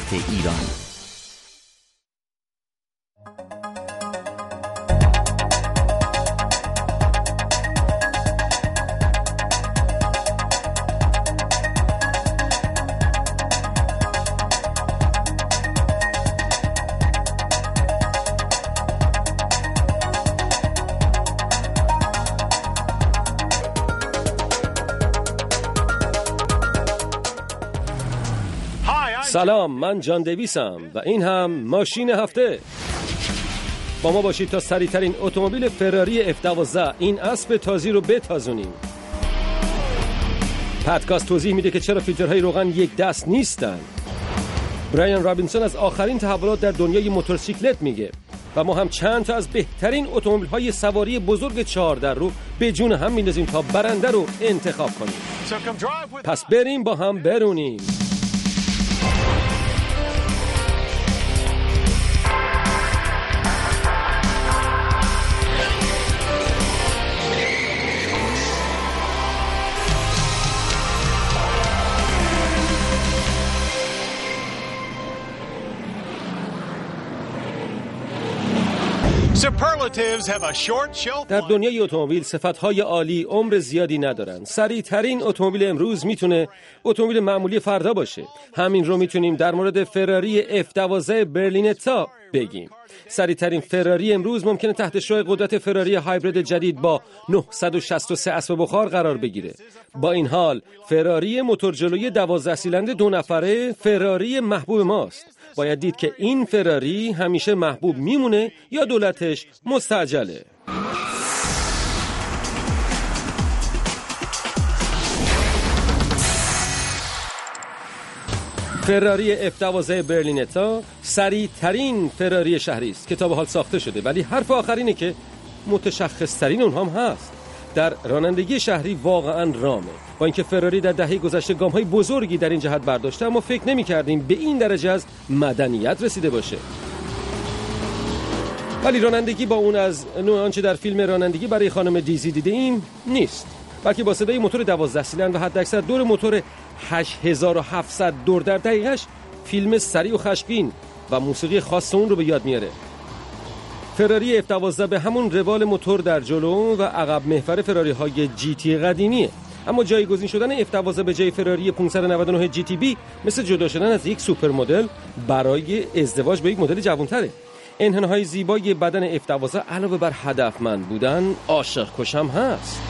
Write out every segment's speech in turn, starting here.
ایران. سلام، من جان دیویسم و این هم ماشین هفته. با ما باشید تا سریع‌ترین اتومبیل فراری F12 این اسب تازی رو بتازونیم. پادکست توضیح میده که چرا فیلترهای روغن یک دست نیستن. برایان رابینسون از آخرین تحولات در دنیای موتورسیکلت میگه و ما هم چند تا از بهترین اتومبیل‌های سواری بزرگ 4 در رو به جون هم میندازیم تا برنده رو انتخاب کنیم. پس بریم با هم برونیم. در دنیای اتومبیل صفت‌های عالی عمر زیادی ندارن. سریع‌ترین اتومبیل امروز میتونه اتومبیل معمولی فردا باشه. همین رو میتونیم در مورد فراری F12 برلینتا بگیم. سریع‌ترین فراری امروز ممکنه تحت شعاع قدرت فراری هایبرید جدید با 963 اسب بخار قرار بگیره. با این حال فراری موتور جلوی 12 سیلندر 2 نفره فراری محبوب ماست. باید دید که این فراری همیشه محبوب میمونه یا دولتش مستعجله. فراری F12 برلینتا سریع ترین فراری شهری است که تا به حال ساخته شده، ولی حرف آخر اینه که متشخص ترین اونها هم هست. در رانندگی شهری واقعا رامه. با اینکه فراری در دهه گذشته گام‌های بزرگی در این جهت برداشته، اما فکر نمی‌کردیم به این درجه از مدنیت رسیده باشه. ولی رانندگی با اون از نوع آنچه در فیلم رانندگی برای خانم دیزی دیدیم نیست، بلکه با صدای موتور 12 سیلندر و حداکثر دور موتور 8700 دور در دقیقش فیلم سریع و خشمگین و موسیقی خاص اون رو به یاد میاره. فراری F12 به همون روال موتور در جلو و عقب محور فراری های جی تی قدیمیه، اما جایگزین شدن F12 به جای فراری 599 جی تی بی مثل جدا شدن از یک سوپر مدل برای ازدواج با یک مدل جوان‌تره. انحناهای زیبای بدن F12 علاوه بر هدفمند بودن عاشق کشم هست.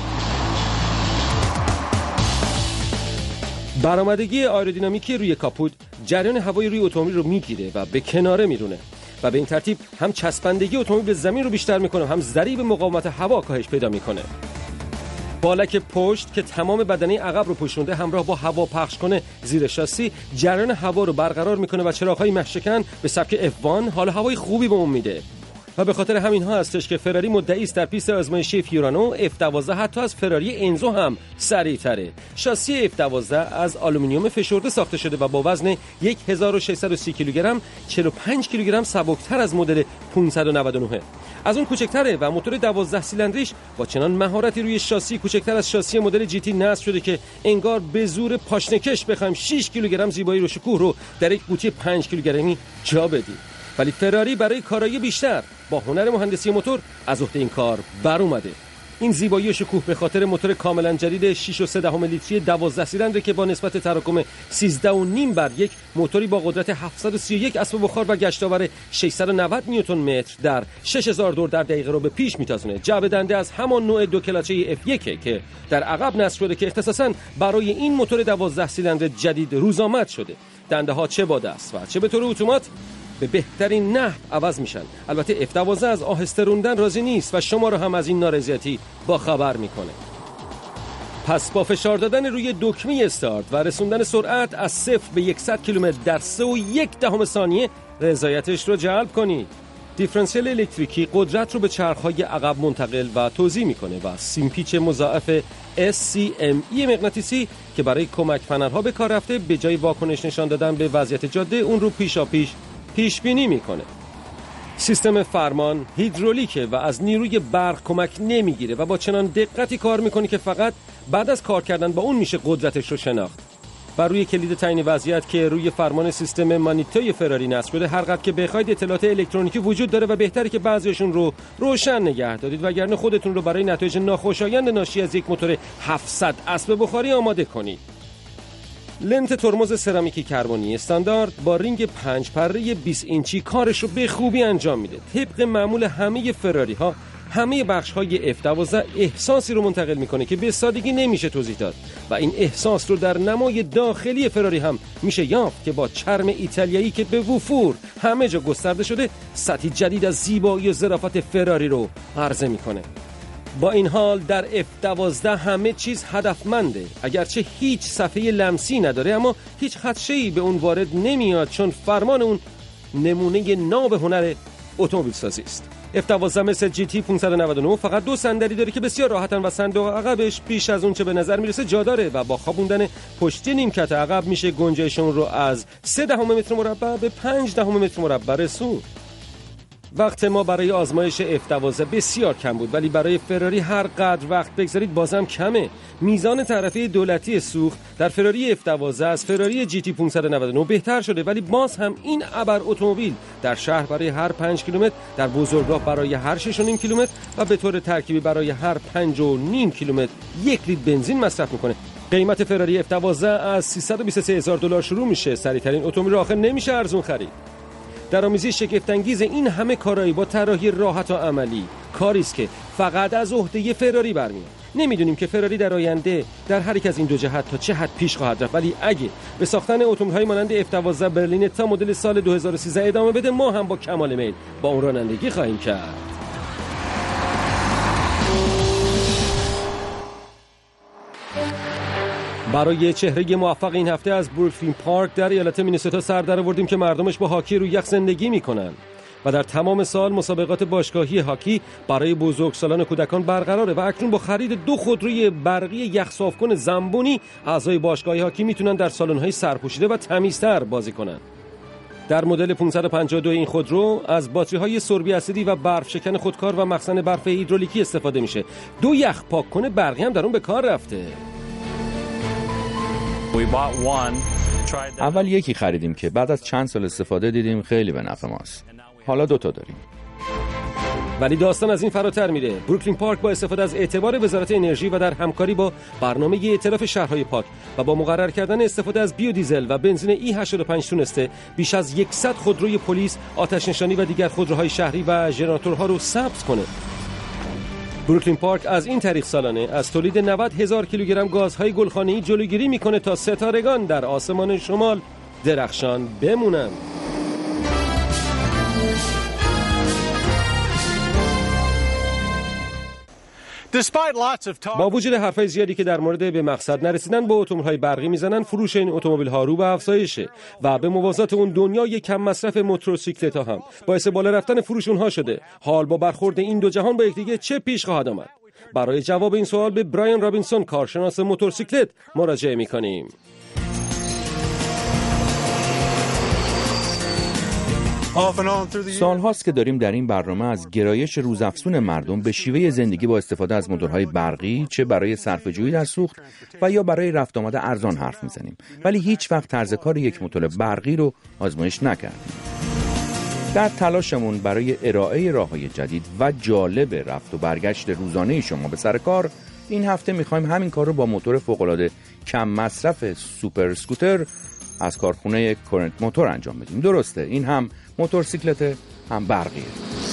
برآمدگی آیرودینامیکی روی کاپوت جریان هوایی روی اتومبیل رو میگیره و به کناره میرونه و به این ترتیب هم چسبندگی اتومبیل به زمین رو بیشتر میکنه، هم ضریب مقاومت هوا کاهش پیدا میکنه. بالک پشت که تمام بدنه عقب رو پوشونده همراه با هوا پخش کنه زیر شاسی جریان هوا رو برقرار میکنه و چراغ‌های مشکن به سبک F1 حال هوای خوبی به اون میده. و به خاطر همین ها هستش که فراری مدعی است در پیست آزمایشی فیورانو F12 حتی از فراری انزو هم سریع‌تره. شاسی F12 از آلومینیوم فشرده ساخته شده و با وزن 1630 کیلوگرم 45 کیلوگرم سبکتر از مدل 599. از اون کوچکتره و موتور 12 سیلندریش با چنان مهارتی روی شاسی کوچکتر از شاسی مدل جی تی نصب شده که انگار به زور پاشنکش بخوایم 6 کیلوگرم زیبایی و شکوه رو در یک قوطی 5 کیلوگرمی جا بدیم. ولی فراری برای کارایی بیشتر با هنر مهندسی موتور از عهده این کار بر اومده. این زیبایی و شکوه به خاطر موتور کاملا جدید 6.3 لیتری 12 سیلندر که با نسبت تراکم 13.5 بر 1 موتوری با قدرت 731 اسب بخار و گشتاور 690 نیوتن متر در 6000 دور در دقیقه رو به پیش میتازونه. جعبه دنده از همان نوع دو کلاچه F1 که در عقب نصب شده که اختصاصاً برای این موتور 12 سیلندر جدید روزآمد شده. دنده ها چه با دست و چه به طور اتومات به بهترین نحو عوض میشن. البته F12 از آهسته روندن راضی نیست و شما رو هم از این نارضایتی با خبر میکنه. پس با فشار دادن روی دکمه استارت و رسوندن سرعت از 0 به 100 کیلومتر در 3.1 ثانیه رضایتش رو جلب کنید. دیفرانسیل الکتریکی قدرت رو به چرخ‌های عقب منتقل و توزیع میکنه و سیمپیچ مضاعف SCME مغناطیسی که برای کمک پنرها به کار رفته به جای واکنش نشان دادن به وضعیت جاده اون رو پیش بینی میکنه. سیستم فرمان هیدرولیکه و از نیروی برق کمک نمیگیره و با چنان دقتی کار میکنه که فقط بعد از کار کردن با اون میشه قدرتش رو شناخت. بر روی کلید تعیین وضعیت که روی فرمان سیستم مانیتوی فراری نصب شده هر قدر که بخواید اطلاعات الکترونیکی وجود داره و بهتره که بعضیشون رو روشن نگه دارید وگرنه خودتون رو برای نتایج ناخوشایند ناشی از یک موتور 700 اسب بخاری آماده کنید. لنت ترمز سرامیکی کربنی استاندارد با رینگ 5 پره 20 اینچی کارش رو به خوبی انجام میده. طبق معمول همه فراری ها همه بخش‌های F12 احساسی رو منتقل میکنه که به سادگی نمیشه توضیح داد و این احساس رو در نمای داخلی فراری هم میشه یافت که با چرم ایتالیایی که به وفور همه جا گسترده شده سطحی جدید از زیبایی و ظرافت فراری رو عرضه میکنه. با این حال در F12 همه چیز هدفمنده، اگرچه هیچ صفحه لمسی نداره اما هیچ خدشه‌ای به اون وارد نمیاد چون فرمان اون نمونه ناب هنر اتومبیل سازی است. F12 مثل GT 599 فقط 2 صندلی داره که بسیار راحتن و صندوق عقبش بیش از اون چه به نظر میرسه جا داره و با خوابوندن پشتی نیمکت عقب میشه گنجایش اون رو از 0.3 متر مربع به 0.5 متر مربع رسوند. وقت ما برای آزمایش F12 بسیار کم بود ولی برای فراری هر قدر وقت بگذارید بازم کمه. میزان تعرفه دولتی سوخت در فراری F12 از فراری GT 599 بهتر شده ولی باز هم این ابر اتومبیل در شهر برای هر 5 کیلومتر، در بزرگراه برای هر 6.5 کیلومتر و به طور ترکیبی برای هر 5.5 کیلومتر 1 لیتر بنزین مصرف میکنه. قیمت فراری F12 از $323,000 شروع میشه. سریعترین اتومبیل آخر نمیشه ارزون خرید. درآمیزی شگفت‌انگیز این همه کارایی با طراحی راحت و عملی کاری است که فقط از عهده فراری برمیاد. نمیدونیم که فراری در آینده در هر یک از این دو جهت تا چه حد پیش خواهد رفت ولی اگه به ساختن اتومبیل‌های مانند F12 برلین تا مدل سال 2013 ادامه بده ما هم با کمال میل با اون رانندگی خواهیم کرد. برای چهره موفق این هفته از بروکلین پارک در ایالت مینیسوتا سر درآوردیم که مردمش با هاکی روی یخ زندگی میکنن و در تمام سال مسابقات باشگاهی هاکی برای بزرگسالان و کودکان برقراره و اکنون با خرید 2 خودروی برقی یخ صافکن زنبونی اعضای باشگاه هاکی میتونن در سالن‌های سرپوشیده و تمیزتر بازی کنن. در مدل 552 این خودرو از باتری‌های سربی اسیدی و برف شکن خودکار و مخزن برف هیدرولیکی استفاده میشه. 2 یخ پاک‌کن برقی هم در اون به کار رفته. اول یکی خریدیم که بعد از چند سال استفاده دیدیم خیلی به نفع ماست. حالا 2 تا داریم. ولی داستان از این فراتر میره. بروکلین پارک با استفاده از اعتبار وزارت انرژی و در همکاری با برنامه ائتلاف شهرهای پاک و با مقرر کردن استفاده از بیودیزل و بنزین E85 تونسته بیش از 100 خودروی پلیس، آتش نشانی و دیگر خودروهای شهری و ژنراتورها رو ثبت کنه. بروکلین پارک از این طریق سالانه از تولید 90,000 کیلوگرم گازهای گلخانه‌ای جلوگیری میکنه تا ستارگان در آسمان شمال درخشان بمونن. با وجود حرفای زیادی که در مورد به مقصد نرسیدن با اتومبیل‌های برقی میزنن، فروش این اتومبیل‌ها رو به افزایشه و به موازات اون دنیای کم مصرف موتورسیکلت‌ها هم باعث بالا رفتن فروش اونها شده. حال با برخورد این دو جهان با یکدیگه چه پیش خواهد آمد؟ برای جواب این سوال به برایان رابینسون، کارشناس موتورسیکلت، مراجعه می‌کنیم. سال‌هاست که داریم در این برنامه از گرایش روزافزون مردم به شیوه زندگی با استفاده از موتورهای برقی، چه برای صرفه‌جویی در سوخت و یا برای رفت آمد ارزان حرف میزنیم، ولی هیچ وقت طرز کار یک موتور برقی رو آزمایش نکردیم. در تلاشمون برای ارائه راه‌های جدید و جالب رفت و برگشت روزانه شما به سر کار، این هفته می‌خوایم همین کار رو با موتور فوق‌العاده کم مصرف سوپر اسکوتر از کارخونه کورنت موتور انجام بدیم. درسته، این هم موتورسیکلت هم برقیه.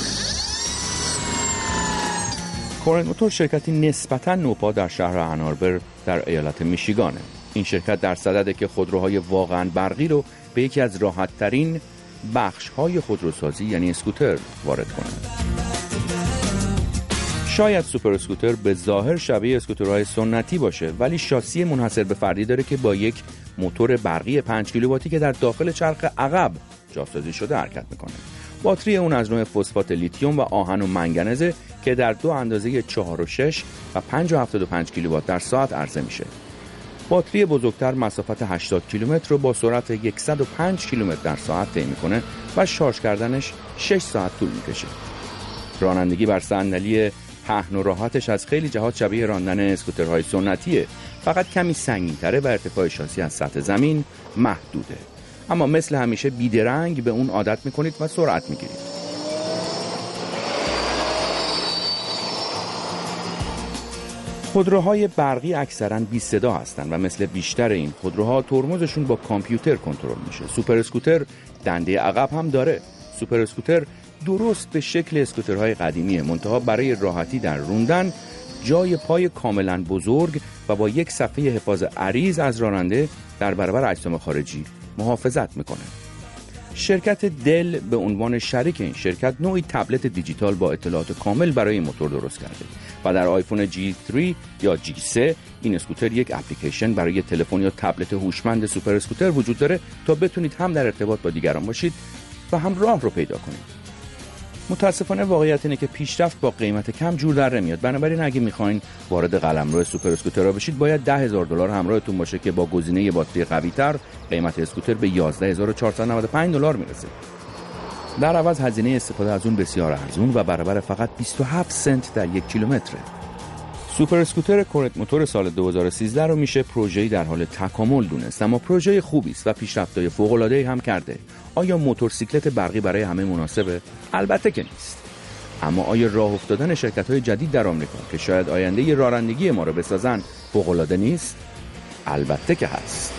کورنت موتور شرکتی نسبتاً نوپا در شهر اناربر در ایالت میشیگانه. این شرکت در صدده که خودروهای واقعاً برقی رو به یکی از راحت‌ترین بخش‌های خودروسازی یعنی اسکوتر وارد کنه. شاید سوپر اسکوتر به ظاهر شبیه اسکوترهای سنتی باشه، ولی شاسی منحصر به فردی داره که با یک موتور برقی 5 کیلوواتی که در داخل چرخ عقب جاسازی شده حرکت میکنه. باتری اون از نوع فسفات لیتیوم و آهن و منگنزه که در 2 اندازه 4 و 6 و 5.75 کیلووات در ساعت عرضه میشه. باتری بزرگتر مسافت 80 کیلومتر رو با سرعت 105 کیلومتر در ساعت طی میکنه و شارژ کردنش 6 ساعت طول میکشه. رانندگی بر صندلی پهن و راحتش از خیلی جهات شبیه راندن اسکوترهای سنتیه فقط کمی سنگین‌تره و ارتفاع شاسی از سطح زمین محدوده. اما مثل همیشه بیدرنگ به اون عادت میکنید و سرعت میگیرید. خودروهای برقی اکثراً بی صدا هستند و مثل بیشتر این خودروها ترمزشون با کامپیوتر کنترل میشه. سوپر اسکوتر دنده عقب هم داره. سوپر اسکوتر درست به شکل اسکوترهای قدیمیه، منتها برای راحتی در روندن جای پای کاملاً بزرگ و با یک صفحه حفاظ عریض از راننده در برابر اجسام خارجی محافظت میکنه. شرکت دل به عنوان شریک این شرکت نوعی تبلت دیجیتال با اطلاعات کامل برای موتور درست کرده و در آیفون G3 یا G3 این اسکوتر یک اپلیکیشن برای تلفن یا تبلت هوشمند سوپر اسکوتر وجود داره تا بتونید هم در ارتباط با دیگران باشید و هم راه رو پیدا کنید. متاسفانه واقعیت اینه که پیشرفت با قیمت کم جور در نمیاد. بنابراین اگه میخواین وارد قلمرو سوپر اسکوترها بشید باید $10,000 همراهتون باشه که با گزینه باتری قوی‌تر قیمت اسکوتر به $11,495 میرسه. در عوض هزینه استفاده از اون بسیار ارزون و برابر فقط 27 سنت در 1 کیلومتره. سوپر اسکوتر کورت موتور سال 2013 رو میشه پروژه‌ای در حال تکامل دونست، اما پروژه خوبی است و پیشرفت‌های فوق‌العاده‌ای هم کرده. آیا موتورسیکلت برقی برای همه مناسبه؟ البته که نیست. اما آیا راه افتادن شرکت‌های جدید در آمریکا که شاید آینده رانندگی ما رو بسازن فوق‌العاده نیست؟ البته که هست.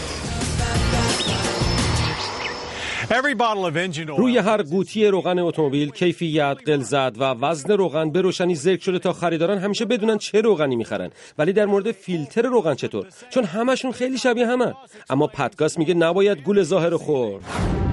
روی هر قوطی روغن اتومبیل کیفیت، غلظت و وزن روغن به روشنی ذکر شده تا خریداران همیشه بدونن چه روغنی میخرن. ولی در مورد فیلتر روغن چطور؟ چون همشون خیلی شبیه همن. اما پادکست میگه نباید گول ظاهر خورد.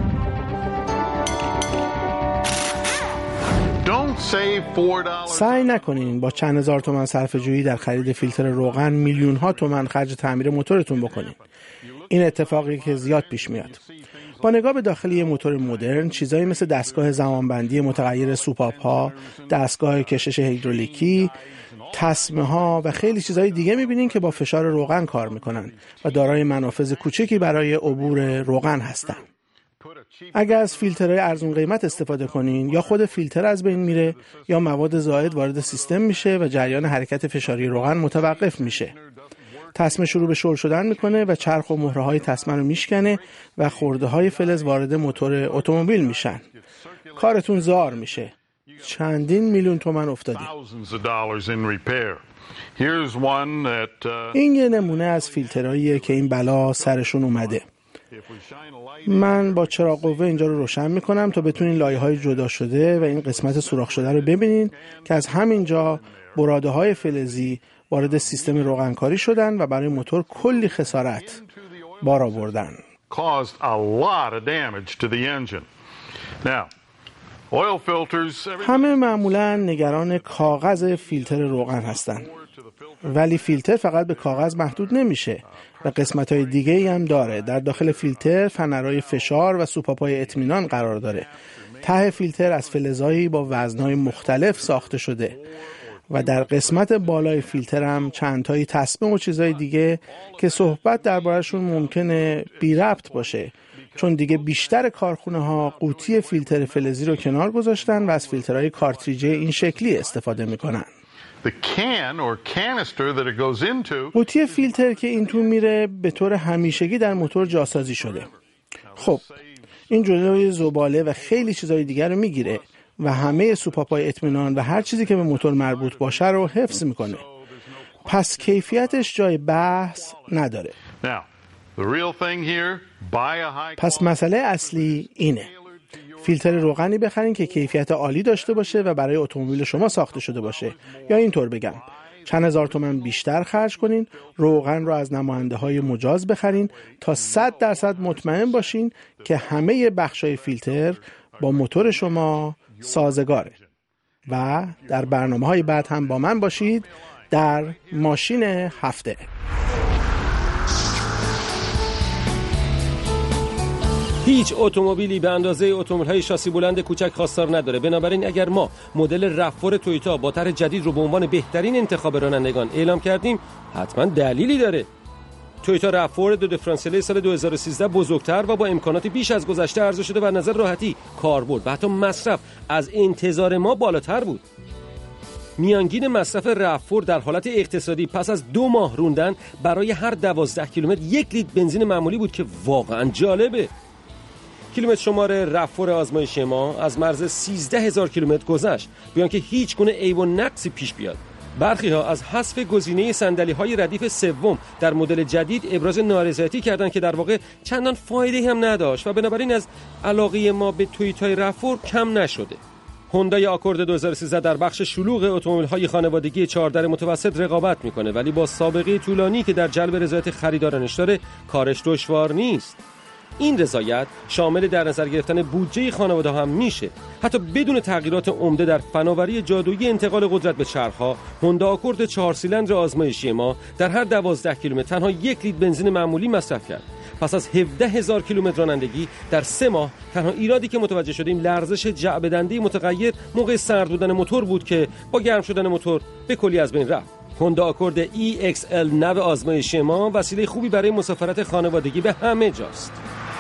سعی نکنین با چند هزار تومان صرفه‌جویی در خرید فیلتر روغن میلیون ها تومان خرج تعمیر موتورتون بکنین. این اتفاقی که زیاد پیش میاد. با نگاه به داخل یه موتور مدرن، چیزایی مثل دستگاه زمانبندی متغیر سوپاپ‌ها، دستگاه کشش هیدرولیکی، تسمه‌ها و خیلی چیزهای دیگه می‌بینین که با فشار روغن کار می‌کنن و دارای منافذ کوچکی برای عبور روغن هستن. اگر از فیلترهای ارزون قیمت استفاده کنین، یا خود فیلتر از بین میره یا مواد زائد وارد سیستم میشه و جریان حرکت فشاری روغن متوقف میشه. تسمه شروع به شل شدن میکنه و چرخ و مهره‌های تسمه رو میشکنه و خرده‌های فلز وارد موتور اتومبیل میشن. کارتون زار میشه. چندین میلیون تومان افتادی. این یه نمونه از فیلترهاییه که این بلا سرشون اومده. من با چراغ قوه اینجا رو روشن میکنم تا بتونین لایه‌های جدا شده و این قسمت سوراخ شده رو ببینین که از همینجا براده‌های فلزی وارد سیستم روغنکاری شدن و برای موتور کلی خسارت بار آوردن. همه معمولاً نگران کاغذ فیلتر روغن هستن، ولی فیلتر فقط به کاغذ محدود نمیشه و قسمت‌های دیگه‌ای هم داره. در داخل فیلتر فنرهای فشار و سوپاپ‌های اطمینان قرار داره. ته فیلتر از فلزایی با وزن‌های مختلف ساخته شده و در قسمت بالای فیلتر هم چند تایی تسمه و چیزهای دیگه که صحبت درباره‌شون ممکنه بی ربط باشه، چون دیگه بیشتر کارخونه‌ها قوطی فیلتر فلزی رو کنار گذاشتن و از فیلترهای کارتریجی این شکلی استفاده میکنن. قوطی فیلتر که این تو میره به طور همیشگی در موتور جاسازی شده. خب این جلوی زباله و خیلی چیزهای دیگر رو میگیره و همه سوپاپای اطمینان و هر چیزی که به موتور مربوط باشه رو حفظ میکنه. پس کیفیتش جای بحث نداره. پس مسئله اصلی اینه: فیلتر روغنی بخرین که کیفیت عالی داشته باشه و برای اتومبیل شما ساخته شده باشه، یا اینطور بگم چند هزار تومان بیشتر خرج کنین، روغن رو از نماینده‌های مجاز بخرین تا 100% مطمئن باشین که همه بخش‌های فیلتر با موتور شما سازگاره. و در برنامه‌های بعد هم با من باشید در ماشین هفته. هیچ اتومبیلی به اندازه اتومبیل‌های شاسی بلند کوچک خواستار نداره. بنابراین اگر ما مدل RAV4 تویوتا با طرح جدید رو به عنوان بهترین انتخاب رانندگان اعلام کردیم، حتما دلیلی داره. تویوتا RAV4 دو دیفرانسیل سال 2013 بزرگتر و با امکانات بیش از گذشته عرضه شده و نظر راحتی، کاربرد و حتی مصرف از انتظار ما بالاتر بود. میانگین مصرف رفور در حالت اقتصادی پس از 2 ماه روندن برای هر 12 کیلومتر 1 لیتر بنزین معمولی بود که واقعا جالبه. کیلومتر شمار رفور آزمایشی ما از مرز 13,000 کیلومتر گذشت بیان که هیچ گونه عیب و نقصی پیش بیاد. برخی ها از حذف گزینه صندلی‌های ردیف سوم در مدل جدید ابراز نارضایتی کردند که در واقع چندان فایده‌ای هم نداشت و بنابراین از علاقه ما به تویوتای رفور کم نشده. هوندای آکورد 2013 در بخش شلوغ اتومبیل‌های خانوادگی 4 در متوسط رقابت می‌کنه، ولی با سابقه طولانی که در جلب رضایت خریدارانش داره کارش دشوار نیست. این رضایت شامل در نظر گرفتن بودجه خانواده هم میشه. حتی بدون تغییرات عمده در فناوری جادویی انتقال قدرت به چرخ‌ها، هوندا آکورد 4 سیلندر آزمایشی ما در هر 12 کیلومتر تنها 1 لیتر بنزین معمولی مصرف کرد. پس از 17,000 کیلومتر رانندگی در 3 ماه تنها ایرادی که متوجه شدیم لرزش جعبه‌دنده متغیر موقع سرد بودن موتور بود که با گرم شدن موتور به کلی از بین رفت. هوندا آکورد EXL نو آزمایشی ما وسیله خوبی برای مسافرت خانوادگی به همه جاست.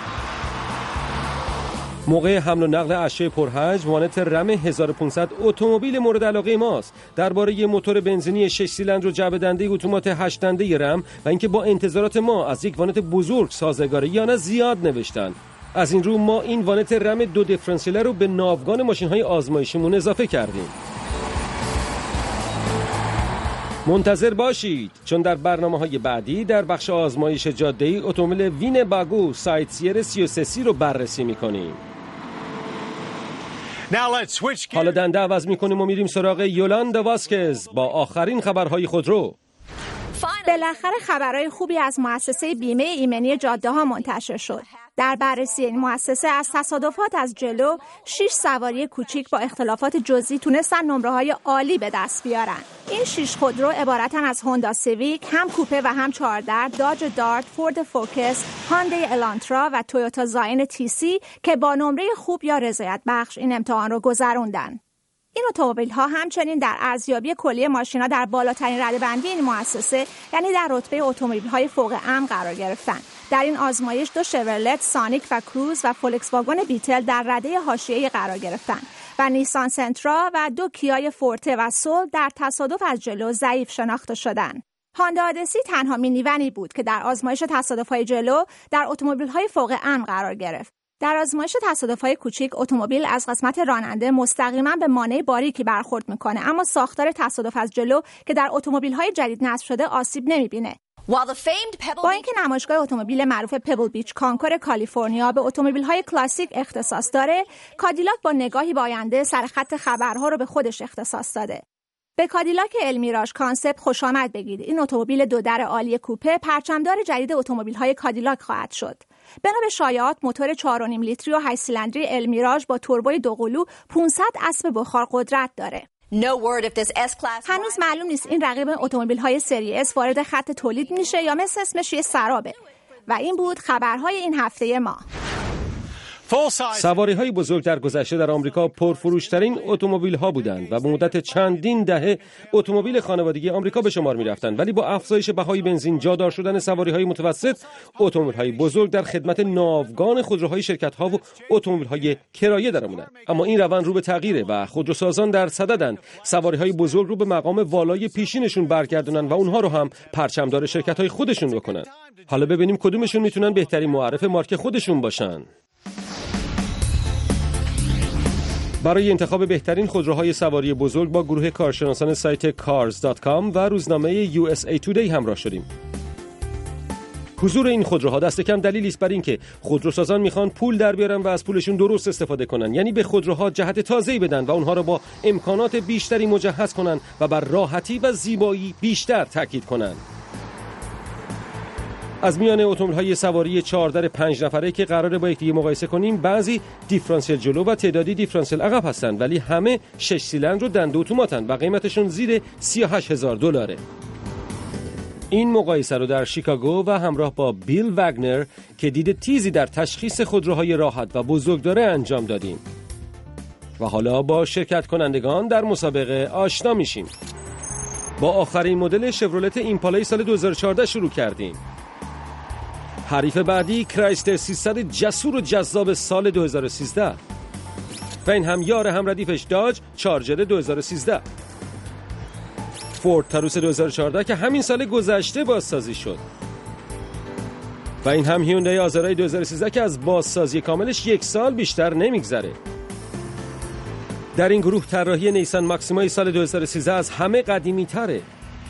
موقع حمل و نقل اشیاء پرحجم وانت رم 1500 اتومبیل مورد علاقه ماست. درباره موتور بنزینی 6 سیلندر و جعبه‌دنده اتومات 8 دنده رم و اینکه با انتظارات ما از یک وانت بزرگ سازگاره یا نه زیاد نوشتن. از این رو ما این وانت رم 2 دیفرانسیل رو به ناوگان ماشین‌های آزمایشیمون اضافه کردیم. منتظر باشید چون در برنامه‌های بعدی در بخش آزمایش جاده‌ای اتومبیل وینباگو سایتسیر 33C رو بررسی می‌کنیم. حالا دنده عوض می‌کنیم و میریم سراغ یولاندا واسکز با آخرین خبرهای خودرو. بالاخره خبرهای خوبی از مؤسسه بیمه ایمنی جاده‌ها منتشر شد. در بررسی این مؤسسه از تصادفات از جلو 6 سواری کوچیک با اختلافات جزئی تونستن نمره‌های عالی به دست بیارن. این 6 خودرو عبارتن از هوندا سیویک، هم کوپه و هم 4 در، داج دارت، فورد فوکس، هاندای الانترا و تویوتا زاین TC که با نمره خوب یا رضایت بخش این امتحان رو گذروندن. این اتومبیل‌ها همچنین در ارزیابی کلی ماشینا در بالاترین رده‌بندی این مؤسسه یعنی در رتبه اتومبیل‌های فوق امن قرار گرفتن. در این آزمایش 2 شورلت سانیک و کروز و فولکس واگن بیتل در رده حاشیه‌ای قرار گرفتن و نیسان سنترا و 2 کیای فورته و سول در تصادف از جلو ضعیف شناخته شدند. هوندا آدسی تنها مینیونی بود که در آزمایش تصادف‌های جلو در اتومبیل‌های فوق امن قرار گرفت. در آزمایش تصادف‌های کوچیک اتومبیل از قسمت راننده مستقیما به مانع باریکی برخورد می‌کنه، اما ساختار تصادف از جلو که در اتومبیل‌های جدید نصب شده آسیب نمی‌بینه. با اینکه نمایشگاه اتومبیل معروف پبل بیچ کانکور کالیفرنیا به اتومبیل‌های کلاسیک اختصاص داره، کادیلاک با نگاهی به آینده سرخط خبرها رو به خودش اختصاص داده. به کادیلاک المیراژ کانسپت خوش آمد بگید. این اتومبیل 2 در عالی کوپه پرچمدار جدید اتومبیل‌های کادیلاک خواهد شد. بنا به شایعات موتور 4.5 لیتری و 8 سیلندری المیراژ با توربوی 2 قلو 500 اسب بخار قدرت داره. هنوز معلوم نیست این رقیب اتومبیل‌های سری اس وارد خط تولید میشه یا مثل اسمش یه سرابه. و این بود خبرهای این هفته ما. سواری‌های بزرگ در گذشته در آمریکا پرفروش‌ترین اتومبیل‌ها بودند و به مدت چندین دهه اتومبیل خانوادگی آمریکا به شمار می‌رفتند، ولی با افزایش بهای بنزین، جادار شدن سواری‌های متوسط، اتومبیل‌های بزرگ در خدمت ناوگان خودروهای شرکت‌ها و اتومبیل‌های کرایه درآمدند. اما این روند رو به تغییره و خودروسازان در صددند سواری‌های بزرگ رو به مقام والای پیشینشون برگردونن و اونها رو هم پرچمدار شرکت‌های خودشون بکنن. حالا ببینیم کدومشون میتونن بهترین معرف مارک خودشون باشن. برای انتخاب بهترین خودروهای سواری بزرگ با گروه کارشناسان سایت cars.com و روزنامه USA Today همراه شدیم. حضور این خودروها دست کم دلیلی است بر اینکه خودروسازان میخوان پول در بیارن و از پولشون درست استفاده کنن، یعنی به خودروها جهت تازه‌ای بدن و اونها رو با امکانات بیشتری مجهز کنن و بر راحتی و زیبایی بیشتر تاکید کنن. از میان اتومبیل‌های سواری 4 در 5 نفره که قراره با یکدیگه مقایسه کنیم، بعضی دیفرانسیل جلو و تعدادی دیفرانسیل عقب هستند، ولی همه 6 سیلندر و دنده اتوماتن و قیمتشون زیر $38,000. این مقایسه رو در شیکاگو و همراه با بیل وگنر که دید تیزی در تشخیص خودروهای راحت و بزرگ داره انجام دادیم. و حالا با شرکت کنندگان در مسابقه آشنا میشیم. با آخرین مدل شورولت ایمپالای سال 2014 شروع کردیم. حریف بعدی کرایسلر 300 جسور و جذاب سال 2013 و این هم یار هم ردیفش داج چارجر 2013. فورد تاروس 2014 که همین سال گذشته بازسازی شد و این هم هیوندای آزرای 2013 که از بازسازی کاملش 1 سال بیشتر نمیگذره. در این گروه طراحی نیسان ماکسیمای سال 2013 از همه قدیمی تره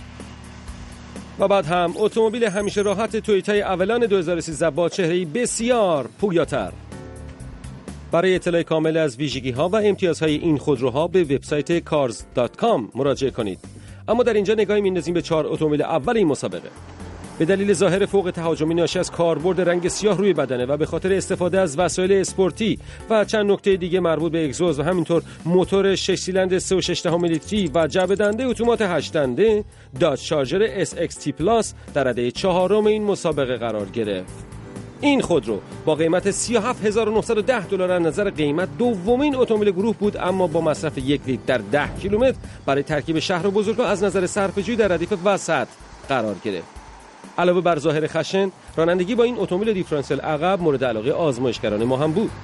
و بعد هم اتومبیل همیشه راحت تویوتای اولان 2013 با چهره‌ای بسیار پویاتر. برای اطلاع کامل از ویژگی‌ها و امتیازهای این خودروها به وبسایت cars.com مراجعه کنید. اما در اینجا نگاهی می‌اندازیم به 4 اتومبیل اول این مسابقه. به دلیل ظاهر فوق تهاجمی ناشی از کاربرد رنگ سیاه روی بدنه و به خاطر استفاده از وسایل اسپورتی و چند نکته دیگه مربوط به اگزوز و همینطور موتور 6 سیلندر 3.6 لیتری و جعبه دنده اتومات 8 دنده، داج چارجر SXT پلاس در رده 4 این مسابقه قرار گرفت. این خودرو با قیمت $37910 از نظر قیمت دومین اتومبیل گروه بود، اما با مصرف 1 لیتر در 10 کیلومتر برای ترکیب شهر و بزرگراه از نظر صرفه‌جویی در ردیف وسط قرار گرفت. علاوه بر ظاهر خشن، رانندگی با این اتومبیل دیفرانسیل عقب مورد علاقه آزمایشگران ما هم بود.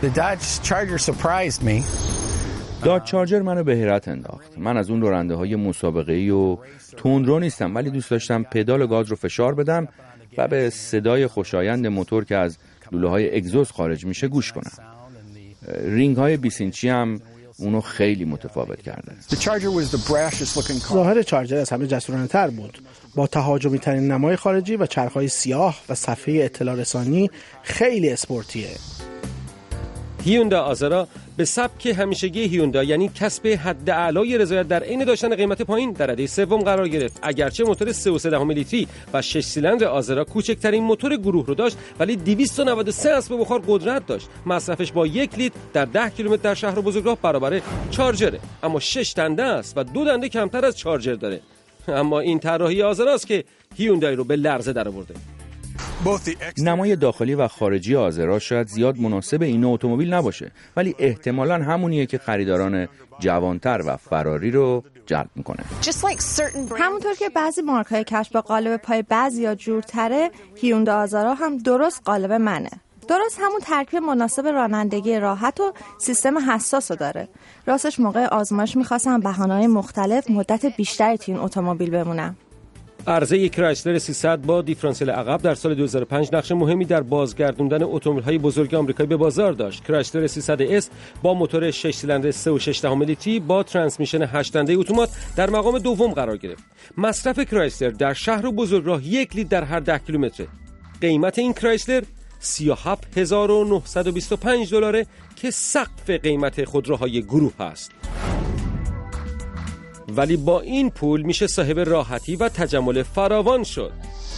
داج چارجر منو به حیرت انداخت. من از اون راننده‌های مسابقه‌ای و تندرو نیستم، ولی دوست داشتم پدال گاز رو فشار بدم و به صدای خوشایند موتور که از لوله‌های اگزوز خارج میشه گوش کنم. رینگ‌های 20 اینچی هم اونو خیلی متفاوت کرده. ظاهر چارجر از همه جسورانه‌تر بود، با تهاجمی ترین نمای خارجی و چرخ‌های سیاه و صفحه اطلاع رسانی خیلی اسپورتیه. هیوندا آزرا به سبک همیشگی هیوندا، یعنی کسب حد اعلای رضایت در عین داشتن قیمت پایین، در رده 3 قرار گرفت. اگرچه موتور 3.3 لیتری و 6 سیلندر آزرا کوچکترین موتور گروه رو داشت، ولی 293 اسب بخار قدرت داشت. مصرفش با 1 لیتر در 10 کیلومتر در شهر و بزرگراه برابر چارجره، اما 6 دنده است و 2 دنده کمتر از چارجر داره. اما این طراحی آزراست که هیوندای رو به لرزه درآورده. نمای داخلی و خارجی آزرا شاید زیاد مناسب این نوع اتومبیل نباشه، ولی احتمالاً همونیه که خریداران جوانتر و فراری رو جلب میکنه. همونطور که بعضی مارک‌های کشف با قالب پای بعضیا جورتره، هیوندا آزرا هم درست قالب منه. درست همون ترکیب مناسب رانندگی راحت و سیستم حساس رو داره. راستش موقع آزمایش می‌خواستم بهانه‌های مختلف مدت بیشتری تو این اتومبیل بمونم. عرضه کرایسلر 300 با دیفرانسیل عقب در سال 2005 نقش مهمی در بازگردوندن اتومبیل‌های بزرگ آمریکایی به بازار داشت. کرایسلر 300S با موتور 6 سیلندر 3.6 لیتری با ترانسمیشن 8 دنده اتومات در مقام دوم قرار گرفت. مصرف کرایسلر در شهر و بزرگراه 1 لیتر در هر 10 کیلومتر. قیمت این کرایسلر $37925 که سقف قیمت خودروهای گروه است. ولی با این پول میشه صاحب راحتی و تجمل فراوان شد.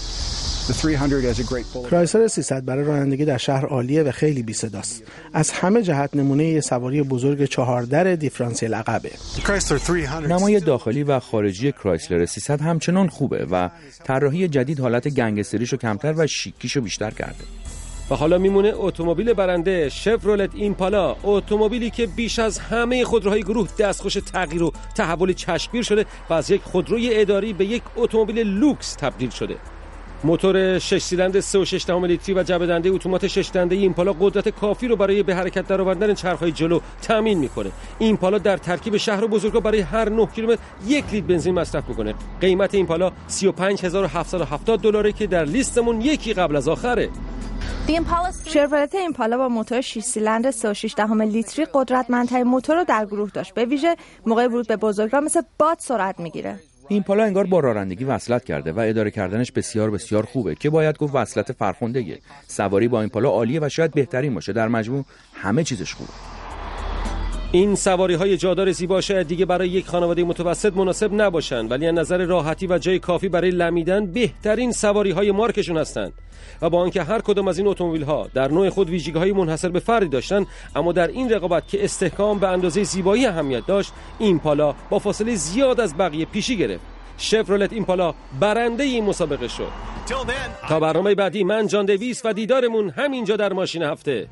کرایسلر 300 برای رانندگی در شهر عالیه و خیلی بی صداست. از همه جهت نمونه یه سواری بزرگ 4 در دیفرانسیل عقبه. نمای داخلی و خارجی کرایسلر 300 همچنان خوبه و طراحی جدید حالت گنگستریشو کمتر و شیکیشو بیشتر کرده. و حالا میمونه اتومبیل برنده شفرولت ایمپالا، اتومبیلی که بیش از همه خودروهای گروه دستخوش تغییر و تحول چشمگیر شده و از یک خودروی اداری به یک اتومبیل لوکس تبدیل شده. موتور 6 سیلندر 3.6 لیتری و جعبه دنده اتومات 6 دنده ایمپالا قدرت کافی رو برای به حرکت درآوردن چرخ‌های جلو تامین میکنه. ایمپالا در ترکیب شهر و بزرگراه برای هر 9 کیلومتر 1 لیتر بنزین مصرف میکنه. قیمت ایمپالا $35770 که در لیستمون یکی قبل از آخره. شفرولت ایمپالا با موتور 6 سیلندر 3.6 لیتری قدرتمندترین موتور رو در گروه داشت. به ویژه موقع ورود به بزرگراه مثل باد سرعت میگیره. ایمپالا انگار با رانندگی وصلت کرده و اداره کردنش بسیار بسیار خوبه، که باید گفت وصلت فرخنده‌ایه. سواری با ایمپالا عالیه و شاید بهترین باشه. در مجموع همه چیزش خوبه. این سواری‌های جادار زیبا شاید دیگه برای یک خانواده متوسط مناسب نباشن، ولی از نظر راحتی و جای کافی برای لمیدن بهترین سواری‌های مارکشون هستند. و با آنکه هر کدام از این اتومبیل‌ها در نوع خود ویژگی‌های منحصر به فردی داشتن، اما در این رقابت که استحکام به اندازه زیبایی اهمیت داشت، ایمپالا با فاصله زیاد از بقیه پیشی گرفت. شفرولت ایمپالا برنده این مسابقه شد. تا برنامه بعدی، من جان دیویس و دیدارمون همینجا در ماشین هفته.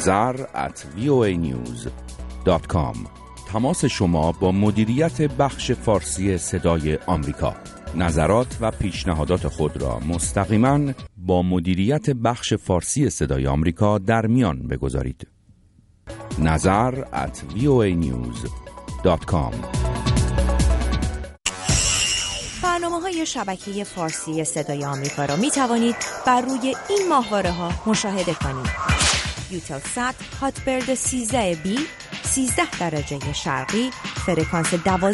nazar@voanews.com. تماس شما با مدیریت بخش فارسی صدای آمریکا. نظرات و پیشنهادات خود را مستقیما با مدیریت بخش فارسی صدای آمریکا در میان بگذارید. nazar@voanews.com. برنامه‌های شبکه فارسی صدای آمریکا را می توانید بر روی این ماهواره‌ها مشاهده کنید: یوتلسات هاتبرد 13B 13 درجه شرقی، فرکانس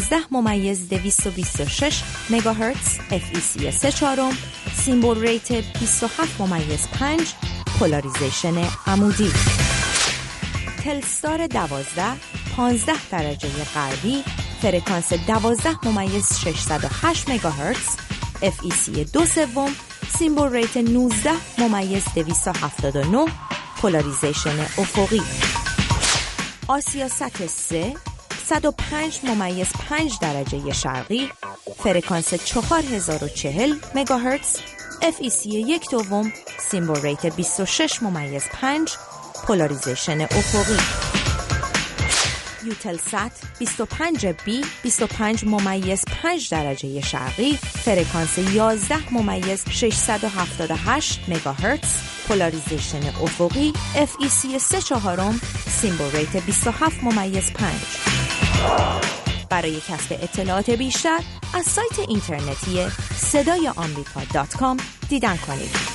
12.226 مگاهرتز، FEC 3/4، سیمبل ریت 27.5، پولاریزیشن عمودی. تلستار 12 15 درجه غربی، فرکانس 12.608 مگاهرتز، FEC 2/3، سیمبل ریت 19.279، پولاریزیشن افقی. آسیاست 3 105.5 درجه شرقی، فرکانس 4040 مگاهرتز، FEC 1/2، سیمبل ریت 26.5، پولاریزیشن افقی. یوتلسات 25B 25.5 درجه شرقی، فرکانس 11.678 مگاهرتز، پولاریزیشن افقی، FEC 3/4، سیمبل ریت 27.5. برای کسب اطلاعات بیشتر از سایت اینترنتی صدای آمریکا.com دیدن کنید.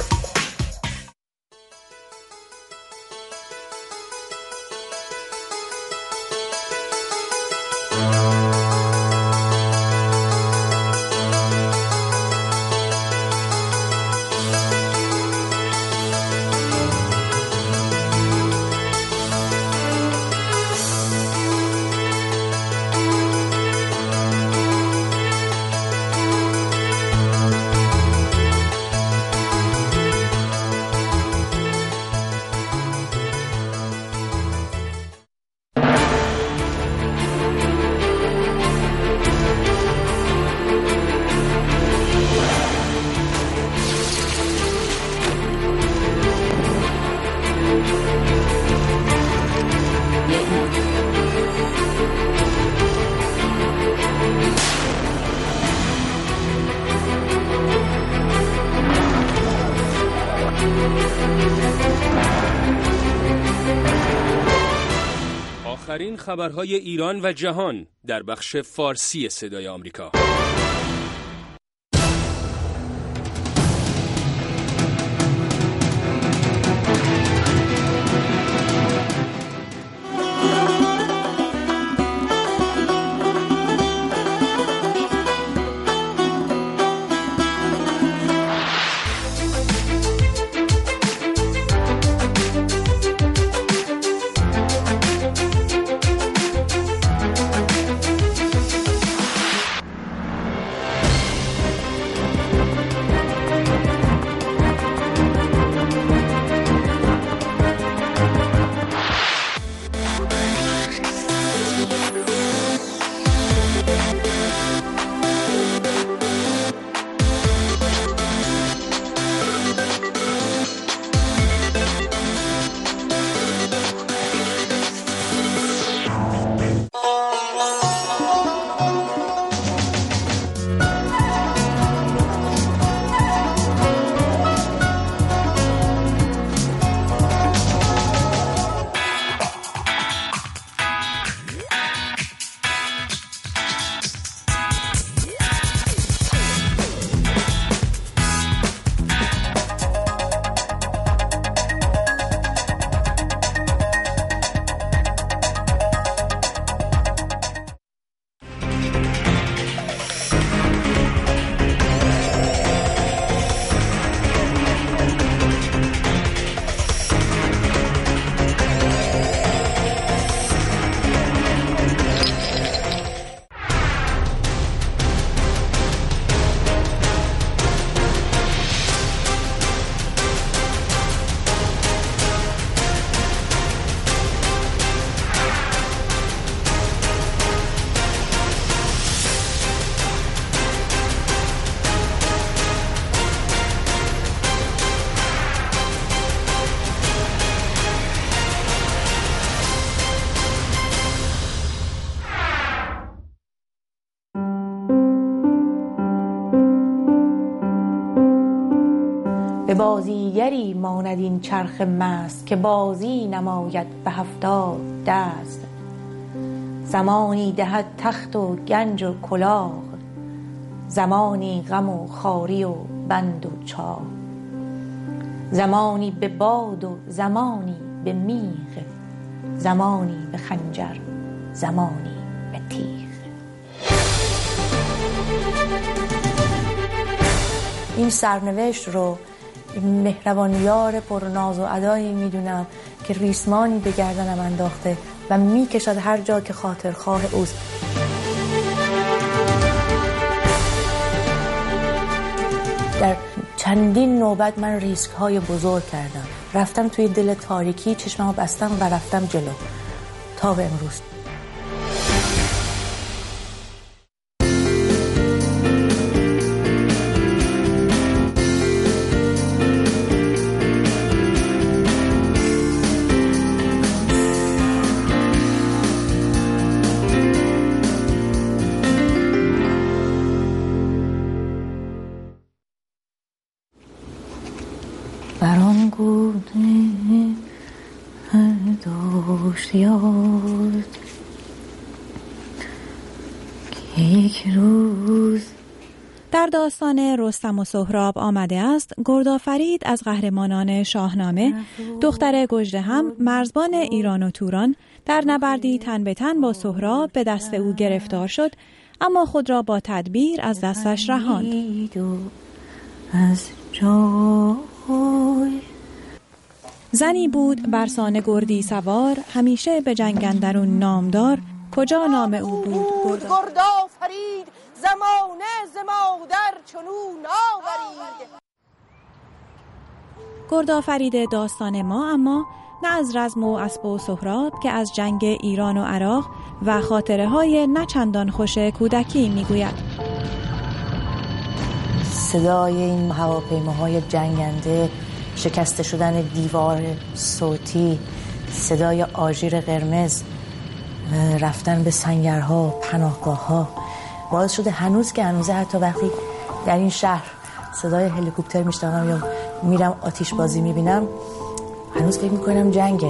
آخرین خبرهای ایران و جهان در بخش فارسی صدای آمریکا. بازیگری ماند این چرخ مست که بازی نماید به 70 دست. زمانی دهد تخت و گنج و کلاه، زمانی غم و خواری و بند و چاه. زمانی به باد و زمانی به میغ، زمانی به خنجر زمانی به تیغ. این سرنوشت رو مهربانیار پرناز و ادایی میدونم که ریسمانی به گردنم انداخته و میکشد هر جا که خاطرخواه اوست. در چندین نوبت من ریسک های بزرگ کردم، رفتم توی دل تاریکی، چشممو بستم و رفتم جلو تا به امروز. بران گونه داشت یاد که یک روز. در داستان رستم و سهراب آمده است گردآفرید از قهرمانان شاهنامه، دختر گژدهم مرزبان ایران و توران، در نبردی تن به تن با سهراب به دست او گرفتار شد، اما خود را با تدبیر از دستش رهاند. زنی بود برسان گردی سوار، همیشه به جنگ اندرون نامدار. کجا نام او بود گردآفرید، زمانه ز مادر چنون آورید. گردآفرید داستان ما اما نه از رزم و اسب و سهراب که از جنگ ایران و عراق و خاطره های نه چندان خوش کودکی میگوید. صدای این هواپیماهای جنگنده، شکسته شدن دیوار صوتی، صدای آژیر قرمز، رفتن به سنگرها، پناهگاه‌ها باعث شده هنوز که هنوزه حتی وقتی در این شهر صدای هلیکوپتر میشنوم یا میرم آتش بازی میبینم هنوز فکر میکنم جنگه.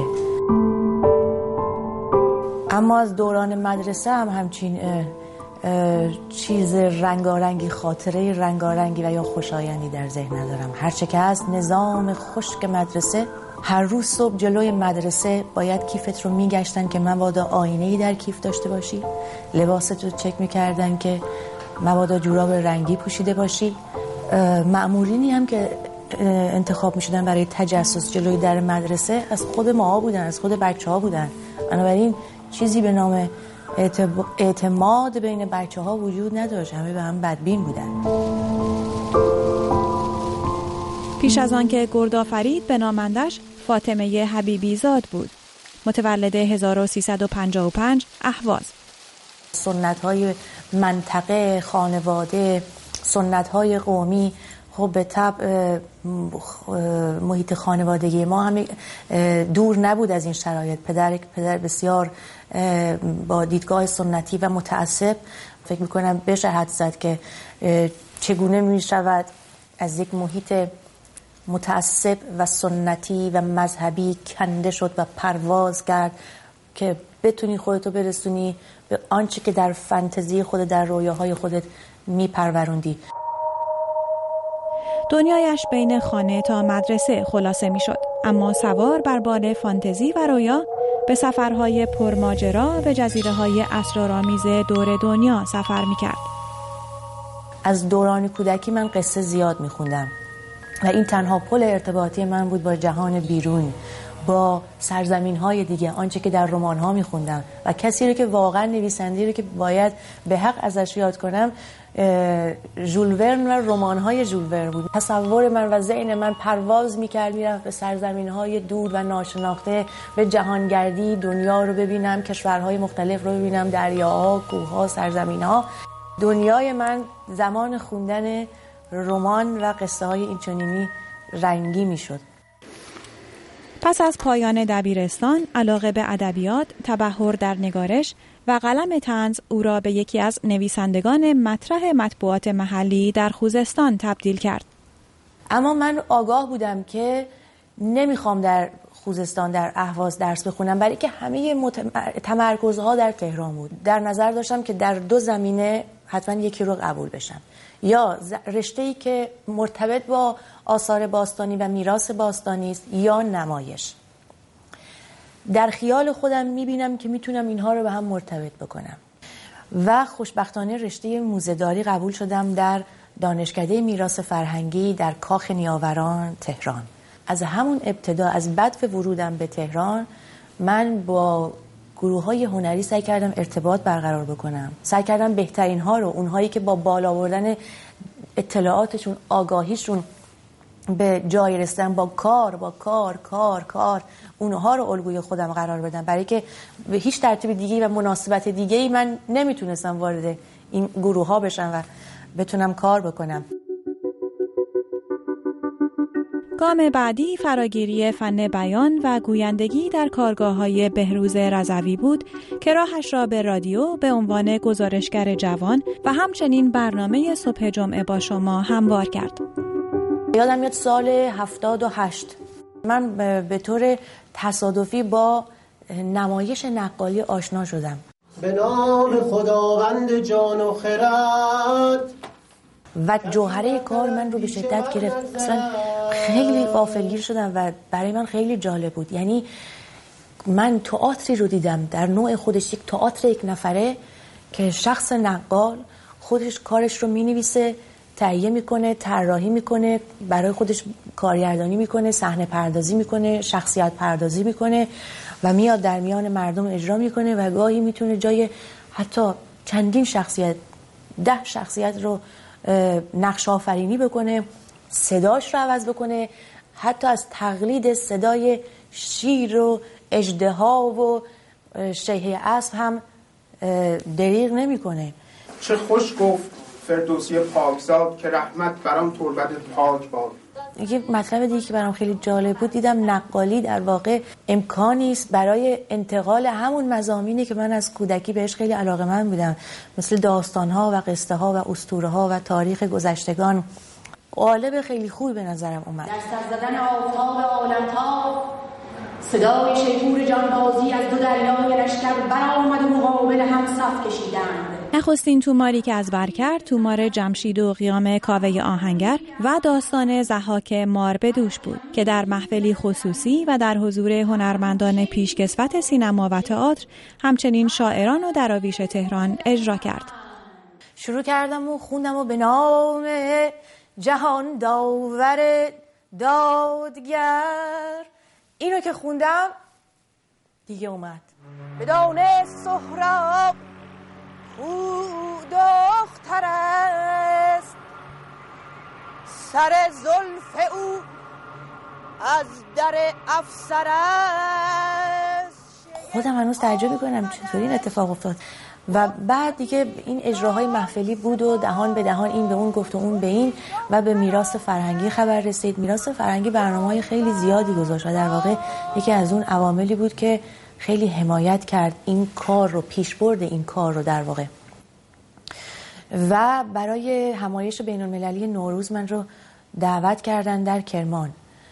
اما از دوران مدرسه هم همچین چیز رنگارنگی، خاطره رنگارنگی و یا خوشایندی در ذهن ندارم. هرچه که هست نظام خشک مدرسه، هر روز صبح جلوی مدرسه باید کیفت رو میگشتن که مبادا آینه‌ای در کیف داشته باشی، لباست رو چک میکردن که مبادا جوراب رنگی پوشیده باشی. مأمورینی هم که انتخاب میشدن برای تجسس جلوی در مدرسه از خود ما بودن، از خود بچه ها بودن. بنابراین چیزی به نام اعتماد بین بچه ها وجود نداشت، همه به هم بدبین بودن. پیش از آن که گردآفرید به نامندش فاطمه حبیبی زاد بود، متولد 1355 اهواز. سنت های منطقه، خانواده، سنت های قومی، خب به طبع محیط خانوادگی ما همه دور نبود از این شرایط. پدر بسیار با دیدگاه سنتی و متعصب، فکر میکنم بشه حد زد که چگونه میشود از یک محیط متعصب و سنتی و مذهبی کنده شد و پرواز کرد که بتونی خودتو برسونی به آنچه که در فانتزی خودت، در رویاهای خودت میپروروندی. دنیایش بین خانه تا مدرسه خلاصه میشد، اما سوار بر بال فانتزی و رویا به سفرهای پرماجرا به جزیره‌های اسرارآمیز دور دنیا سفر میکرد. از دوران کودکی من قصه زیاد میخوندم و این تنها پل ارتباطی من بود با جهان بیرون، با سرزمین‌های دیگه، آنچه که در رمان‌ها می‌خوندم. و کسی رو که واقعا نویسنده رو که باید به حق ازش یاد کنم ژول ورن و رمان‌های ژول ورن بود. تصور من و ذهن من پرواز می‌کرد، میرفت به سرزمین‌های دور و ناشناخته، به جهانگردی، دنیا رو ببینم، کشورهای مختلف رو ببینم، دریاها، کوه‌ها، سرزمین‌ها. دنیای من زمان خوندن رمان و قصه‌های اینچنینی رنگی می‌شد. پس از پایان دبیرستان علاقه به ادبیات، تبحر در نگارش و قلم طنز او را به یکی از نویسندگان مطرح مطبوعات محلی در خوزستان تبدیل کرد. اما من آگاه بودم که نمیخوام در خوزستان در اهواز درس بخونم، برای که همه تمرکزها در تهران بود. در نظر داشتم که در 2 زمینه حتما یکی رو قبول بشم، یا رشته‌ای که مرتبط با آثار باستانی و میراث باستانی است یا نمایش. در خیال خودم میبینم که میتونم اینها رو به هم مرتبط بکنم و خوشبختانه رشته موزه‌داری قبول شدم در دانشکده میراث فرهنگی در کاخ نیاوران تهران. از همون ابتدا، از بدو ورودم به تهران، من با گروه‌های هنری سعی کردم ارتباط برقرار بکنم. سعی کردم بهترین ها رو، اونهایی که با بالا آوردن اطلاعاتشون، آگاهیشون به جای رسیدن، با کار اونها رو الگوی خودم قرار بدم، برای که به هیچ ترتیب دیگه‌ای و مناسبت دیگه‌ای من نمیتونستم وارد این گروه‌ها بشم و بتونم کار بکنم. گام بعدی فراگیری فن بیان و گویندگی در کارگاه‌های بهروز رضوی بود که راهش را به رادیو به عنوان گزارشگر جوان و همچنین برنامه صبح جمعه با شما هموار کرد. یادم میاد سال 78 من به طور تصادفی با نمایش نقالی آشنا شدم. به نام خداوند جان و خرد و جوهره کار من رو به شدت گرفت. اصلا خیلی غافلگیر شدم و برای من خیلی جالب بود. یعنی من تئاتری رو دیدم در نوع خودش، یک تئاتر یک نفره که شخص نقال خودش کارش رو می‌نویسه، تهیه میکنه، طراحی میکنه، برای خودش کارگردانی میکنه، صحنه پردازی میکنه، شخصیت پردازی میکنه و میاد در میان مردم اجرا میکنه و گاهی میتونه جای حتی چندین شخصیت، 10 شخصیت رو نقش آفرینی بکنه، صداش رو عوض بکنه، حتی از تقلید صدای شیر و اژدها و شیهه اسب هم دریغ نمیکنه. چه خوش گفت فردوسی پاکزاد که رحمت برام تربت پاک باد. یه مطلب دیگه که برام خیلی جالب بود، دیدم نقالی در واقع امکانی است برای انتقال همون مضامینی که من از کودکی بهش خیلی علاقه‌مند بودم، مثل داستان‌ها و قصه‌ها و اسطوره‌ها و تاریخ گذشتگان. قالب خیلی خوبی به نظرم اومد. در سر زدن آفتاب عالم‌تاب صدای شیپور جانبازی از 2 دریای لشکر برآمد و مقابل هم صف کشیدند. نخستین توماری که از بر کرد تومار جمشید و قیام کاوه آهنگر و داستان ضحاک مار به دوش بود که در محفلی خصوصی و در حضور هنرمندان پیشکسوت سینما و تئاتر همچنین شاعران و دراویش تهران اجرا کرد. شروع کردم و خوندم و به نام جهان داور دادگر، اینو که خوندم دیگه اومد. بدان سهراب او دختر است، سر زلف او از در افسر است. خودم هنوز تعجب میکنم چطوری این اتفاق افتاد. و بعد دیگه این اجراهای محفلی بود و دهان به دهان این به اون گفت و اون به این و به میراث فرهنگی خبر رسید. میراث فرهنگی برنامه‌های خیلی زیادی گذاشت و در واقع یکی از اون عواملی بود که خیلی حمایت کرد این کار رو، پیشبرد این کار رو در واقع. و برای همایش بین‌المللی نوروز من رو دعوت کردن در کرمان.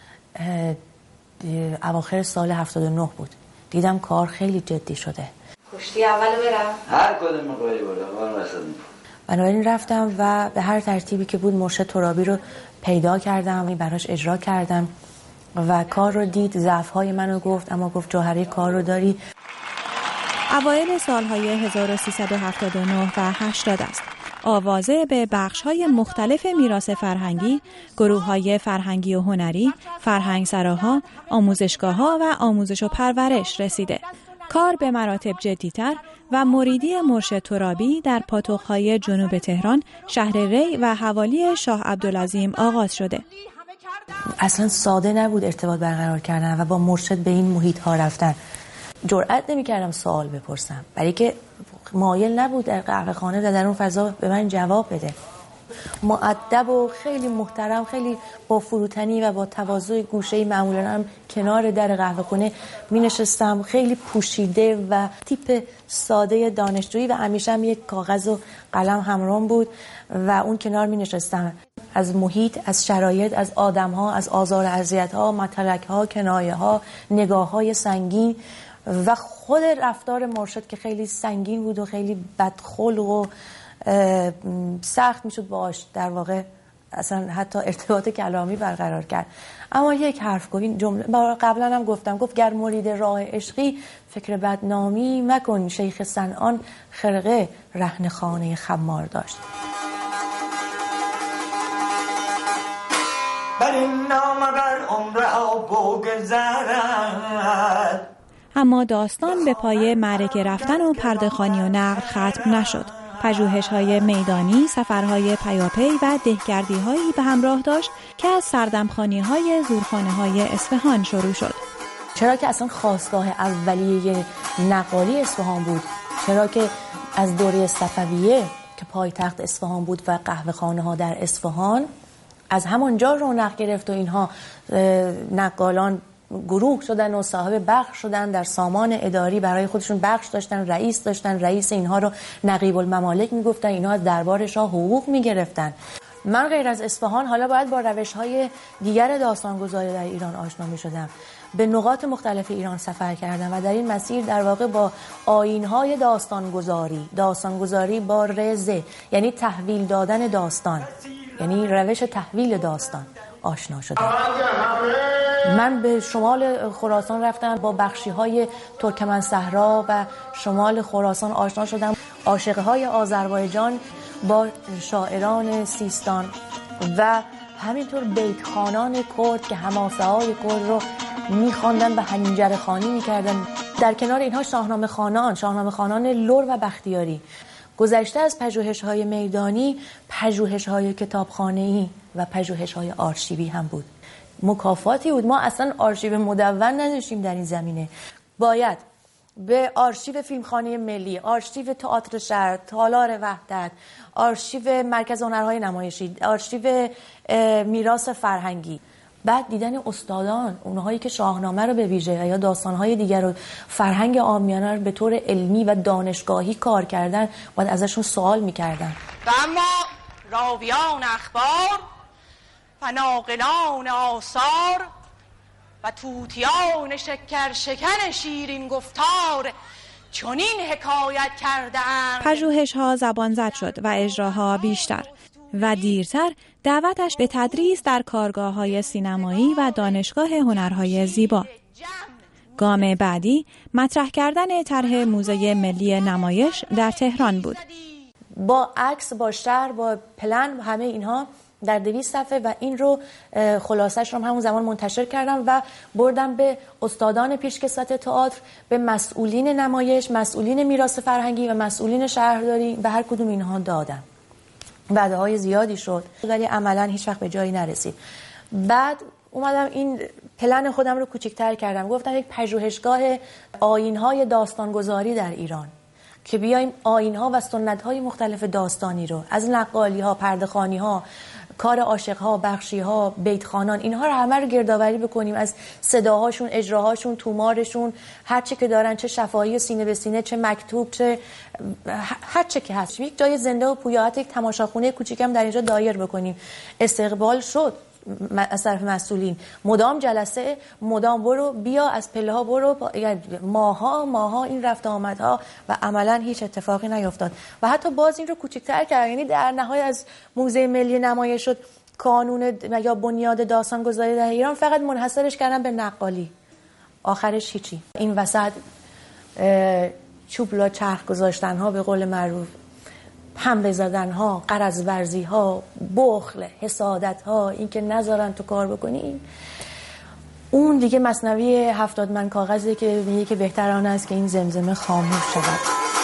اواخر سال 79 بود. دیدم کار خیلی جدی شده. کشتی اولو برم؟ هر کدوم می‌خوای برو، بنابراین رفتم و به هر ترتیبی که بود مرشد ترابی رو پیدا کردم، براش اجرا کردم و کار رو دید، ضعف‌های منو گفت، اما گفت جوهره کار رو داری. اوایل سالهای 1379 و 80 است. آوازه به بخش‌های مختلف میراث فرهنگی، گروه‌های فرهنگی و هنری، فرهنگسراها، آموزشگاه‌ها و آموزش و پرورش رسیده. کار به مراتب جدی‌تر و مریدی مرشد ترابی در پاتوق‌های جنوب تهران، شهر ری و حوالی شاه عبدالعظیم آغاز شده. اصلا ساده نبود ارتباط برقرار کردن و با مرشد به این محیط‌ها رفتن. جرئت نمی‌کردم سوال بپرسم، برای که مایل نبود در قهوه‌خانه و در اون فضا به من جواب بده. مؤدب و خیلی محترم، خیلی با فروتنی و با تواضع گوشه‌ای معمولاً هم کنار در قهوه‌خانه می‌نشستم، خیلی پوشیده و تیپ ساده دانشجویی و همیشه هم یک کاغذ و قلم همراهم بود و اون کنار می‌نشستم. از محیط، از شرایط، از آدم‌ها، از آزار و اذیت‌ها، متلک‌ها، کنایه‌ها، نگاه‌های سنگین و خود رفتار مرشد که خیلی سنگین بود و خیلی بدخلق و سخت میشد باهاش در واقع اصلا حتی ارتباط کلامی برقرار کرد. اما یک حرف گفت، این جمله قبلا هم گفتم، گفت گر مرید راه عشقی فکر بدنامی مکن، شیخ صنعان خرقه رهن خانه خمار داشت. بر این نامه بر عمر ها بگذرد. اما داستان به پای معرکه رفتن و پرده‌خوانی و نقد ختم نشد. پژوهش‌های میدانی، سفرهای پیاپی و دهکردی‌هایی به همراه داشت که از سردمخانی‌های زورخانه‌های اصفهان شروع شد. چرا که اصلا خاستگاه اولیه نقالی اصفهان بود، چرا که از دوره صفویه که پایتخت اصفهان بود و قهوه‌خانه‌ها در اصفهان از همانجا رونق گرفت و اینها نقالان گروه شدن و صاحب بخش شدن، در سامان اداری برای خودشون بخش داشتن، رئیس داشتن، رئیس اینها رو نقیب الممالک میگفتن، اینها از دربار شاه حقوق میگرفتن. من غیر از اصفهان حالا باید با روش‌های دیگر داستانگذاری در ایران آشنا می‌شدم. به نقاط مختلف ایران سفر کردم و در این مسیر در واقع با آیین‌های داستانگذاری با رزه، یعنی تحویل دادن داستان، یعنی روش تحویل داستان آشنا شدم. من به شمال خراسان رفتم، با بخشی‌های ترکمن صحرا و شمال خراسان آشنا شدم. عاشق‌های آذربایجان با شاعران سیستان و همینطور بیتخوانان کرد که حماسه‌های کرد رو می‌خواندن و حنجره خوانی می‌کردن. در کنار اینها شاهنامه خوانان لر و بختیاری. گذشته از پژوهش‌های میدانی، پژوهش‌های کتابخانه‌ای و پژوهش‌های آرشیوی هم بود. مکافاتی بود. ما اصلا آرشیو مدون نداشتیم در این زمینه. باید به آرشیو فیلمخانه ملی، آرشیو تئاتر شهر، تالار وحدت، آرشیو مرکز هنرهای نمایشی، آرشیو میراث فرهنگی، بعد دیدن استادان، اونهایی که شاهنامه رو به ویژه یا داستانهای دیگر رو، فرهنگ عامیانه رو به طور علمی و دانشگاهی کار کردن، باید ازشون سوال میکردن. و اما راویان اخبار و ناقلان آثار و توتیان شکن شیرین گفتار چنین حکایت کردند. پژوهش‌ها زبانزد شد و اجراها بیشتر و دیرتر دعوتش به تدریس در کارگاه‌های سینمایی و دانشگاه هنرهای زیبا. گام بعدی مطرح کردن طرح موزه ملی نمایش در تهران بود. با عکس، با شرح، با پلن، همه اینها در 200 صفحه و این رو خلاصش رو همون زمان منتشر کردم و بردم به استادان پیشکسوت تئاتر، به مسئولین نمایش، مسئولین میراث فرهنگی و مسئولین شهرداری، به هر کدوم اینها دادم. وعده‌های زیادی شد ولی عملاً هیچ وقت به جایی نرسید. بعد اومدم این پلن خودم رو کوچیک‌تر کردم، گفتم یک پژوهشگاه آیین‌های داستانگذاری در ایران که بیایم آیین‌ها و سنت‌های مختلف داستانی رو از نقالی‌ها، پرده‌خوانی‌ها، کار عاشق‌ها، بخشی‌ها، بیتخوانان، اینها رو همه رو گردآوری بکنیم، از صداهاشون، اجراهاشون، تومارشون، هر چی که دارن، چه شفاهی سینه به سینه، چه مکتوب، چه هر چی که هست، یک جای زنده و پویا، یک تماشاخونه کوچیکم در اینجا دایر بکنیم. استقبال شد از طرف مسئولین، مدام جلسه، مدام برو بیا، از پله ها برو، ماها این رفت آمدها و عملا هیچ اتفاقی نیفتاد و حتی باز این رو کوچکتر کرد. یعنی در نهایت از موزه ملی نمایش شد کانون یا بنیاد داستانگذاری در ایران فقط منحصرش کردن به نقالی، آخرش هیچی. این وسط چوبلا چرخ گذاشتن ها، به قول معروف حمله زدن ها، غرض ورزی ها، بخل، حسادت ها، این که نذارن تو کار بکنی، اون دیگه مثنوی 70 من کاغذی که میگه که بهتر آن است که این زمزمه خاموش شود.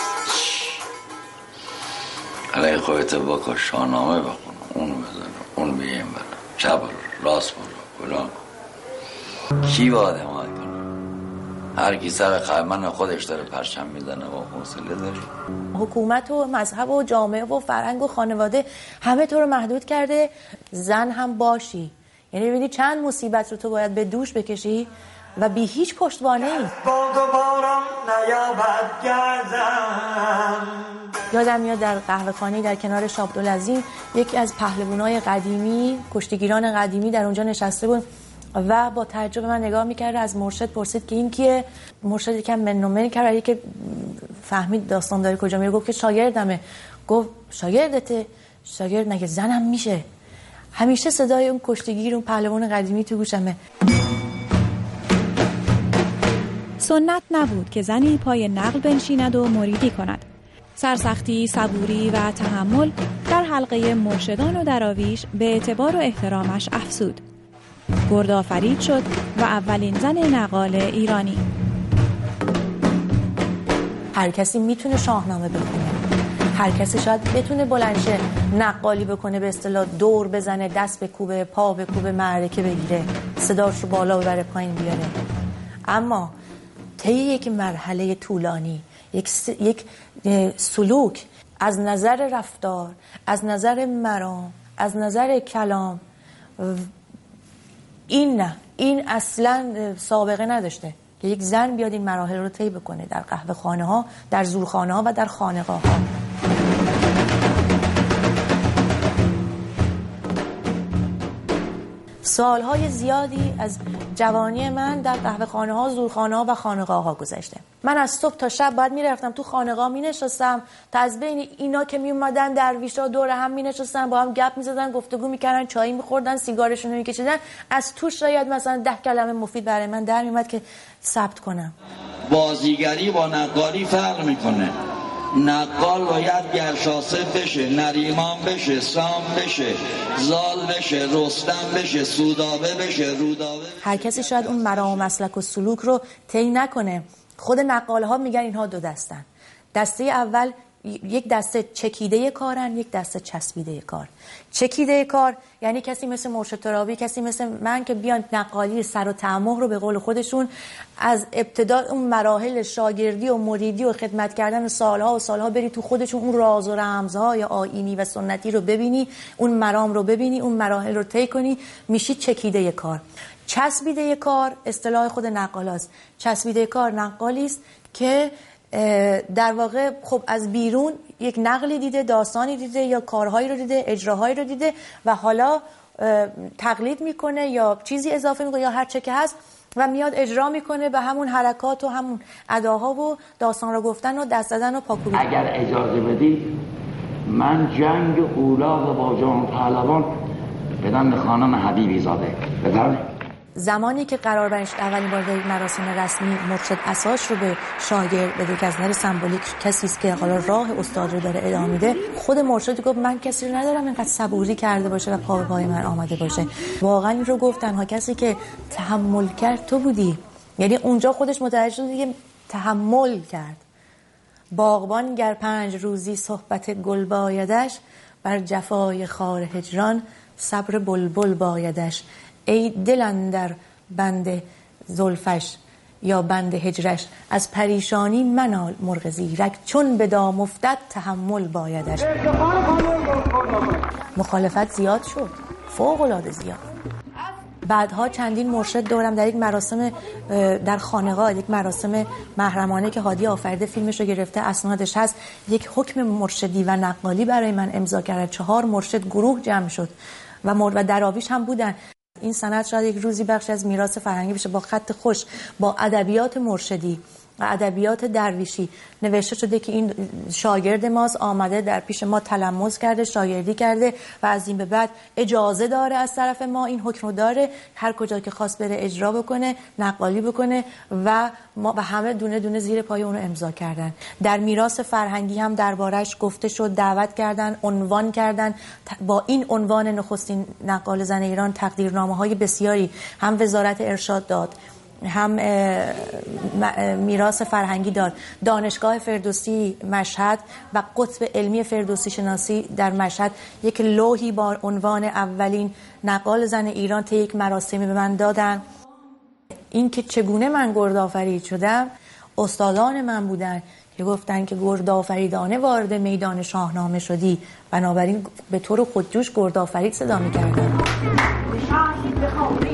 علیه خودت با شاهنامه بخون، اونو بزن، اونو بگیم بلا، چه برو، راست برو، فلان. کی باید حمایت کنه؟ هر کی سر خیمن خودش داره پرچم میزنه و حوصله داری. حکومت و مذهب و جامعه و فرهنگ و خانواده همه تو رو محدود کرده. زن هم باشی، یعنی ببینی چند مصیبت رو تو باید به دوش بکشی و بی هیچ پشتوانه‌ای. با دوبارم نیابد گردم یادم میاد در قهوه‌خانه در کنار شاه عبدالعظیم یکی از پهلوانای قدیمی، کشتیگیران قدیمی در اونجا نشسته بود و با تعجب من نگاه میکرد. از مرشد پرسید که این کیه؟ مرشد یکم منومن کرد، یکی فهمید داستان داره کجا میره، گفت که شاگردمه. گفت شاگردته؟ شاگرد مگه زنم میشه؟ همیشه صدای اون کشتیگیر، اون پهلوان قدیمی تو گوشمه. سنت نبود که زنی پای نقل بنشیند و مریدی کند. سرسختی، صبوری و تحمل در حلقه مرشدان و دراویش به اعتبار و احترامش افزود. گردآفرید شد و اولین زن نقال ایرانی. هر کسی میتونه شاهنامه بخونه، هر کسی شاید بتونه بلنشه نقالی بکنه، به اصطلاح دور بزنه، دست بکوبه، پا بکوبه، معرکه بگیره، صداش رو بالا ببره پایین بیاره. اما طی یک مرحله طولانی، یک سلوک از نظر رفتار، از نظر مرام، از نظر کلام، این اصلا سابقه نداشته که یک زن بیاد این مراحل رو طی بکنه در قهوه خانه ها، در زورخانه ها و در خانقاه ها. سالهای زیادی از جوانی من در قهوه خانه ها، زورخانه ها و خانقاه ها گذشته. من از صبح تا شب باید میرفتم تو خانقاه، مینشستم تا از بین اینا که میومدن درویشا دور هم مینشستن، با هم گپ میزدن، گفتگو میکردن، چای میخوردن، سیگارشون رو میکشیدن. از توش شاید مثلا 10 کلمه مفید برای من در میومد که ثبت کنم. بازیگری با نقالی فرق میکنه. نقال باید گرشاسب بشه، نریمان بشه، سام بشه، زال بشه، رستم بشه، سودابه بشه، رودابه بشه. هر کسی شاید اون مرام و مسلک و سلوک رو طی نکنه. خود نقال ها میگن اینها دو دستن. دسته اول یک دسته چکیده کارن، یک دسته چسبیده کار. چکیده کار یعنی کسی مثل مرشد ترابی، کسی مثل من که بیان نقالی سر و تعمق رو به قول خودشون از ابتدا اون مراحل شاگردی و مریدی و خدمت کردن سالها و سالها بری تو خودشون اون راز و رمزهای آیینی و سنتی رو ببینی، اون مرام رو ببینی، اون مراحل رو طی کنی، میشی چکیده کار. چسبیده کار اصطلاح خود نقالاست. چسبیده کار نقالی است که در واقع خب از بیرون یک نقلی دیده، داستانی دیده یا کارهایی رو دیده، اجراهایی رو دیده و حالا تقلید میکنه یا چیزی اضافه میکنه یا هر چه که هست و میاد اجرا میکنه به همون حرکات و همون اداها و داستان رو گفتن و دست زدن و پاکوبی. اگر اجازه بدید من جنگ اولاغ با جان پهلوان بدم به خانم حبیبی زاده. بفرمایید. زمانی که قرار برش اولین بار در مراسم رسمی مرشد اساس رو به شاگرد بده که از نظر سمبولیک کسی است که حالا راه استاد رو داره ادامه میده، خود مرشد گفت من کسی رو ندارم اینقدر صبوری کرده باشه و پا به پای من آمده باشه. واقعا این رو گفت تنها کسی که تحمل کرد تو بودی. یعنی اونجا خودش متوجه شد دیگه تحمل کرد. باغبان گر 5 روزی صحبت گل بایدش، بر جفای خار هجران صبر بلبل بایدش. ای دل اندر بند زلفش یا بند هجرش، از پریشانی منال مرغ زیرک، چون به دام افتد تحمل بایدش. مخالفت زیاد شد، فوق العاده زیاد. بعدها چندین مرشد دورم در یک مراسم در خانقاه، یک مراسم محرمانه که هادی آفریده فیلمش رو گرفته اسنادش هست، یک حکم مرشدی و نقالی برای من امضا کرد. 4 مرشد گروه جمع شد و دراویش هم بودن. این سند شاید یک روزی بخش از میراث فرهنگی بشه، با خط خوش، با ادبیات مرشدی و ادبیات درویشی نوشته شده که این شاگرد ماست، آمده در پیش ما تلمذ کرده، شاگردی کرده و از این به بعد اجازه داره از طرف ما، این حکم رو داره هر کجا که خواست بره اجرا بکنه، نقالی بکنه و ما و همه دونه دونه زیر پای اون رو امضا کردن. در میراث فرهنگی هم دربارش گفته شد، دعوت کردن، عنوان کردن. با این عنوان نخستین نقال زن ایران تقدیرنامه‌های بسیاری هم وزارت ارشاد داد، هم میراث فرهنگی داد. دانشگاه فردوسی مشهد و قطب علمی فردوسی شناسی در مشهد یک لوحی با عنوان اولین نقال زن ایران طی یک مراسمی به من دادن. این که چگونه من گردآفرید شدم، استادان من بودن که گفتن که گردآفریدانه وارد میدان شاهنامه شدی، بنابراین به طور خودجوش گردآفرید صدا می‌کردن.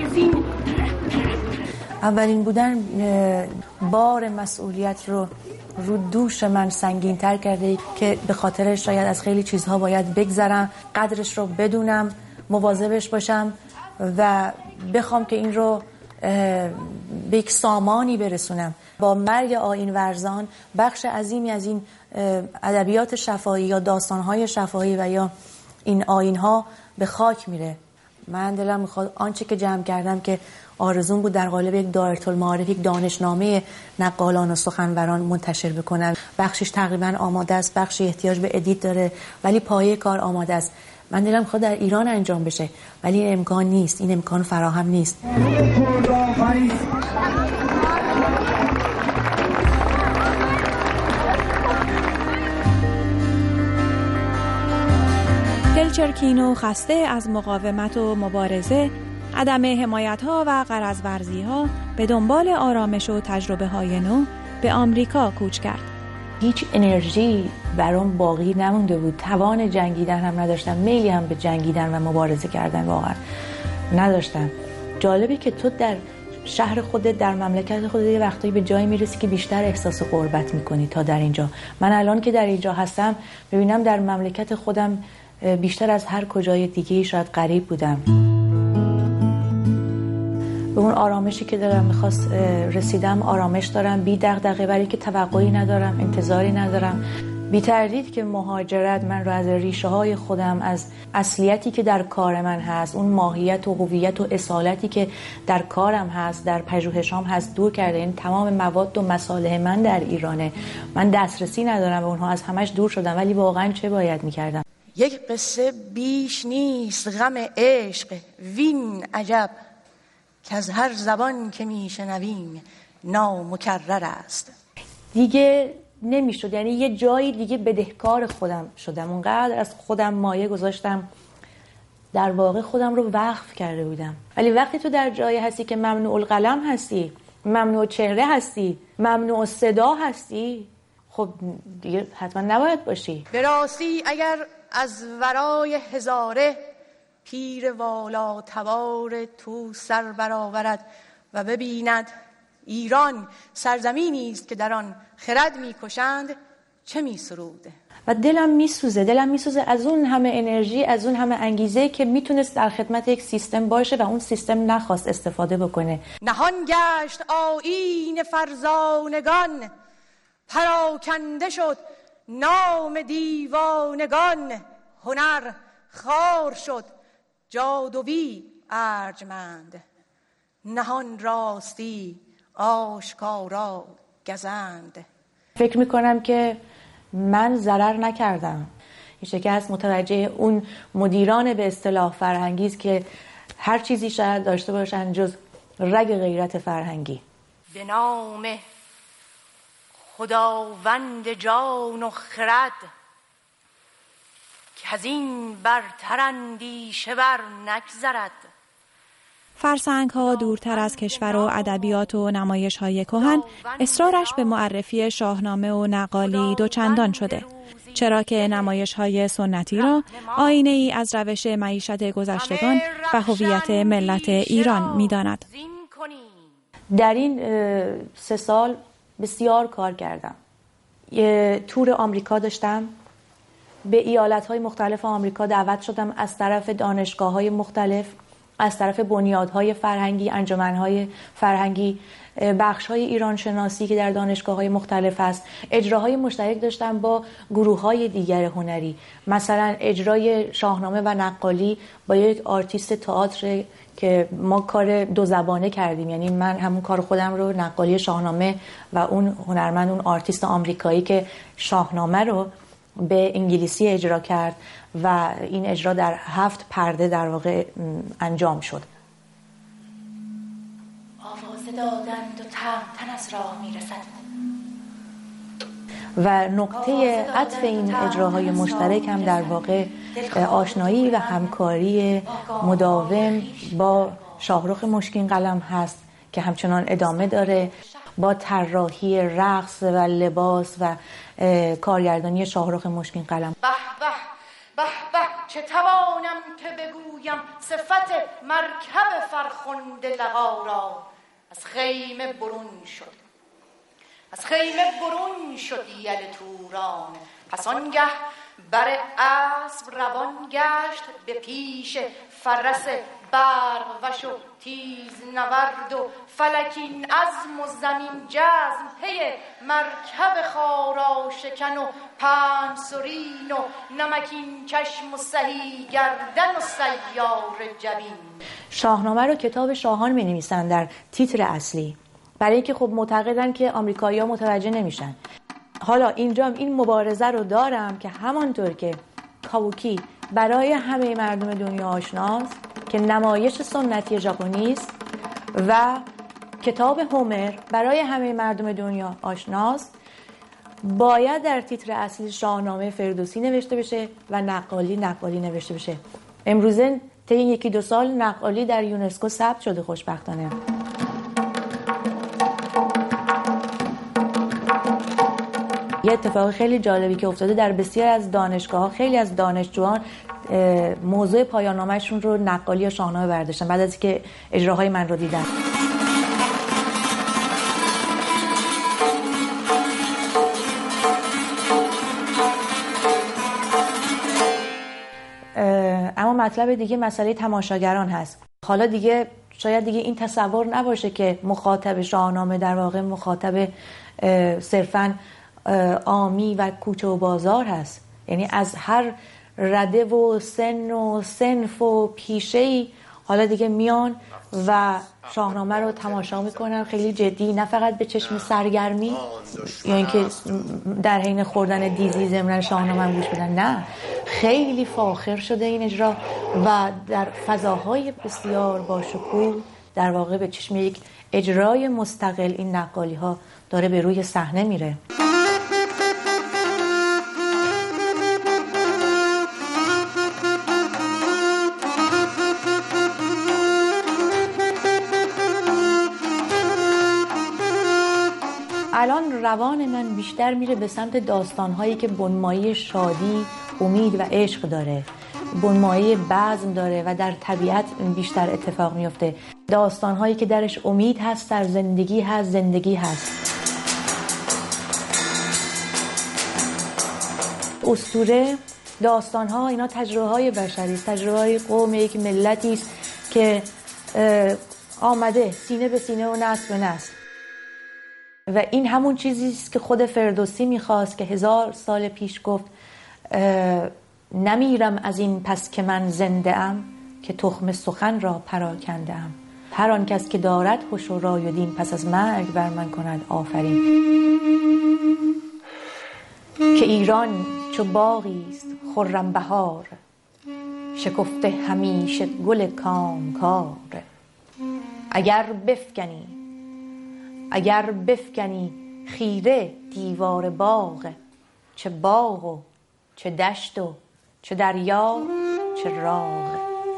اولین بودن بار مسئولیت رو رو دوش من سنگین تر کرده که به خاطرش شاید از خیلی چیزها باید بگذرم، قدرش رو بدونم، مواظبش باشم و بخوام که این رو به یک سامانی برسونم. با مرگ آیین ورزان بخش عظیمی از این ادبیات شفاهی یا داستان‌های شفاهی و یا این آیین‌ها به خاک میره. من دلم میخواد آنچه که جمع کردم که آرزون بود در قالب یک دایرةالمعارف، یک دانشنامه نقالان و سخنوران منتشر بکنم. بخشش تقریبا آماده است، بخشی احتیاج به ادیت داره، ولی پایه کار آماده است. من دلم میخواد در ایران انجام بشه، ولی این امکان نیست، این امکان فراهم نیست. دلچرکین و خسته از مقاومت و مبارزه، عدم حمایت‌ها و غرض‌ورزی‌ها به دنبال آرامش و تجربه‌های نو به آمریکا کوچ کرد. هیچ انرژی برام باقی نمونده بود، توان جنگیدن هم نداشتم، میلی هم به جنگیدن و مبارزه کردن واقعا نداشتم. جالبه که تو در شهر خودت، در مملکت خودت یه وقتایی به جایی میرسی که بیشتر احساس غربت میکنی تا در اینجا. من الان که در اینجا هستم ببینم در مملکت خودم بیشتر از هر کجای دیگه شاید غریب بودم. به اون آرامشی که دلم میخواست رسیدم، آرامش دارم، بی دغدغه، برای که توقعی ندارم، انتظاری ندارم. بی تردید که مهاجرت من رو از ریشه های خودم، از اصلیتی که در کار من هست، اون ماهیت و هویت و اصالتی که در کارم هست، در پژوهشام هست، دور کرده. این تمام مواد و مصالح من در ایرانه، من دسترسی ندارم به اونها، از همش دور شدم، ولی واقعا چه باید میکردم؟ یک قصه بیش نیست غم عشق وین عجب، که از هر زبان که میشنویم نامکرر است. دیگه نمیشد، یعنی یه جایی دیگه بدهکار خودم شدم، اونقدر از خودم مایه گذاشتم، در واقع خودم رو وقف کرده بودم. ولی وقتی تو در جایی هستی که ممنوع القلم هستی، ممنوع چهره هستی، ممنوع صدا هستی، خب دیگه حتما نباید باشی. به راستی اگر از ورای هزاره پیر والا تبار تو سر برآورد و ببیند ایران سرزمینی است که در آن خرد میکشند، چه میسروده؟ و دلم میسوزه از اون همه انرژی، از اون همه انگیزه که میتونست در خدمت یک سیستم باشه و اون سیستم نخواست استفاده بکنه. نهان گشت آیین فرزانگان، پراکنده شد نام دیوانگان، هنر خار شد جادویی ارجمند، نهان راستی آشکارا گزند. فکر میکنم که من ضرر نکردم. این شکست متوجه اون مدیران به اصطلاح فرهنگی که هر چیزی شاید داشته باشن جز رگ غیرت فرهنگی. به نام خداوند جان و خرد، که از این برتر اندیشه بر نگذرد. فرسنگ‌ها دورتر از کشور و ادبیات و نمایش‌های کهن، اصرارش به معرفی شاهنامه و نقالی دوچندان شده، چرا که نمایش‌های سنتی را آینه‌ای از روش معیشت گذشتگان و هویت ملت ایران می‌داند. در این 3 سال بسیار کار کردم. تور آمریکا داشتم، به ایالت‌های مختلف آمریکا دعوت شدم از طرف دانشگاه‌های مختلف، از طرف بنیادهای فرهنگی، انجمنهای فرهنگی، بخش‌های ایران شناسی که در دانشگاه‌های مختلف است. اجراهای مشترک داشتم با گروه‌های دیگر هنری، مثلا اجرای شاهنامه و نقالی با یک آرتیست تئاتر که ما کار 2 زبانه کردیم، یعنی من همون کار خودم رو، نقالی شاهنامه، و اون هنرمند، اون آرتیست آمریکایی که شاهنامه رو به انگلیسی اجرا کرد و این اجرا در 7 پرده در واقع انجام شد. آوازه دادند و تن از راه میرسد. و نقطه عطف این اجراهای مشترک هم در واقع آشنایی و همکاری مداوم با شاهرخ مشکین قلم هست که همچنان ادامه داره، با طراحی رقص و لباس و کارگردانی شاهرخ مشکین قلم. به به به به، چه توانم که بگویم صفت مرکب فرخنده لقا را. از خیمه برون شد از خیمه برون شد یل توران، پس آنگه بر اسب روان گشت، به پیش فرس برق وش و تیز نورد و فلکین عزم و زمین جزم، پی مرکب خارا شکن و پنسرین و نمکین چشم و سهی گردن و سیار جبین. شاهنامه رو کتاب شاهان می‌نویسن در تیتر اصلی، برای اینکه خب معتقدن که آمریکایی‌ها متوجه نمیشن. حالا اینجا این مبارزه رو دارم که همانطور که کاووکی برای همه مردم دنیا آشناست که نمایش سنتی ژاپنی است و کتاب هومر برای همه مردم دنیا آشناست، باید در تیتر اصلی شاهنامه فردوسی نوشته بشه و نقالی نوشته بشه. امروزه طی 1-2 سال نقالی در یونسکو ثبت شده خوشبختانه. یه اتفاق خیلی جالبی که افتاده در بسیار از دانشگاه‌ها، خیلی از دانشجویان موضوع پایان نامه‌شون رو نقالی یا شاهنامه برداشتن بعد از اینکه اجراهای من رو دیدن. اما مطلب دیگه مسئله تماشاگران هست. حالا دیگه شاید دیگه این تصور نباشه که مخاطب شاهنامه در واقع مخاطب صرفاً عامی و کوچه و بازار هست، یعنی از هر رده و سن و صنف و پیشه‌ای حالا دیگه میان و شاهنامه رو تماشا میکنن خیلی جدی، نه فقط به چشم سرگرمی یا اینکه در حین خوردن دیزی ضمن شاهنامه گوش بدن، نه، خیلی فاخر شده این اجرا و در فضاهای بسیار باشکوه در واقع به چشم یک اجرای مستقل این نقالی ها داره به روی صحنه میره. الان روان من بیشتر میره به سمت داستانهایی که بنمایه شادی، امید و عشق داره، بنمایه بزم داره و در طبیعت بیشتر اتفاق میفته، داستانهایی که درش امید هست، در زندگی هست، زندگی هست. اسطوره، داستانها، اینا تجربه های بشری است، تجربه های قوم یک ملتی است که آمده سینه به سینه و نسل به نسل و این همون چیزی است که خود فردوسی میخواست که 1000 سال پیش گفت نمیرم از این پس که من زنده ام، که تخم سخن را پراکنده ام. هر آن کس که دارد هوش و رای و دین، پس از مرگ بر من کند آفرین. که ایران چو باغی است خرم بهار، شکفته همیشه گل کامکار. اگر بفکنی خیره دیوار باغ، چه باغ و چه دشت و چه دریا چه راغ.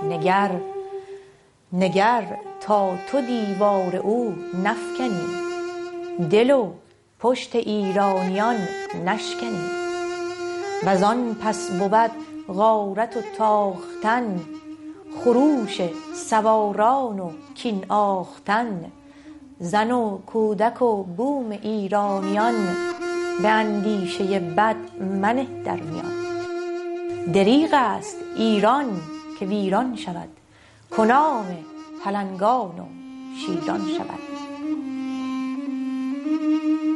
نگر تا تو دیوار او نفکنی، دل و پشت ایرانیان نشکنی. وزان پس بود غارت و تاختن، خروش سواران و کین آختن. زن و کودک و بوم ایرانیان، به اندیشه بد منه در میان. دریغ است ایران که ویران شود، کنام پلنگان و شیران شود.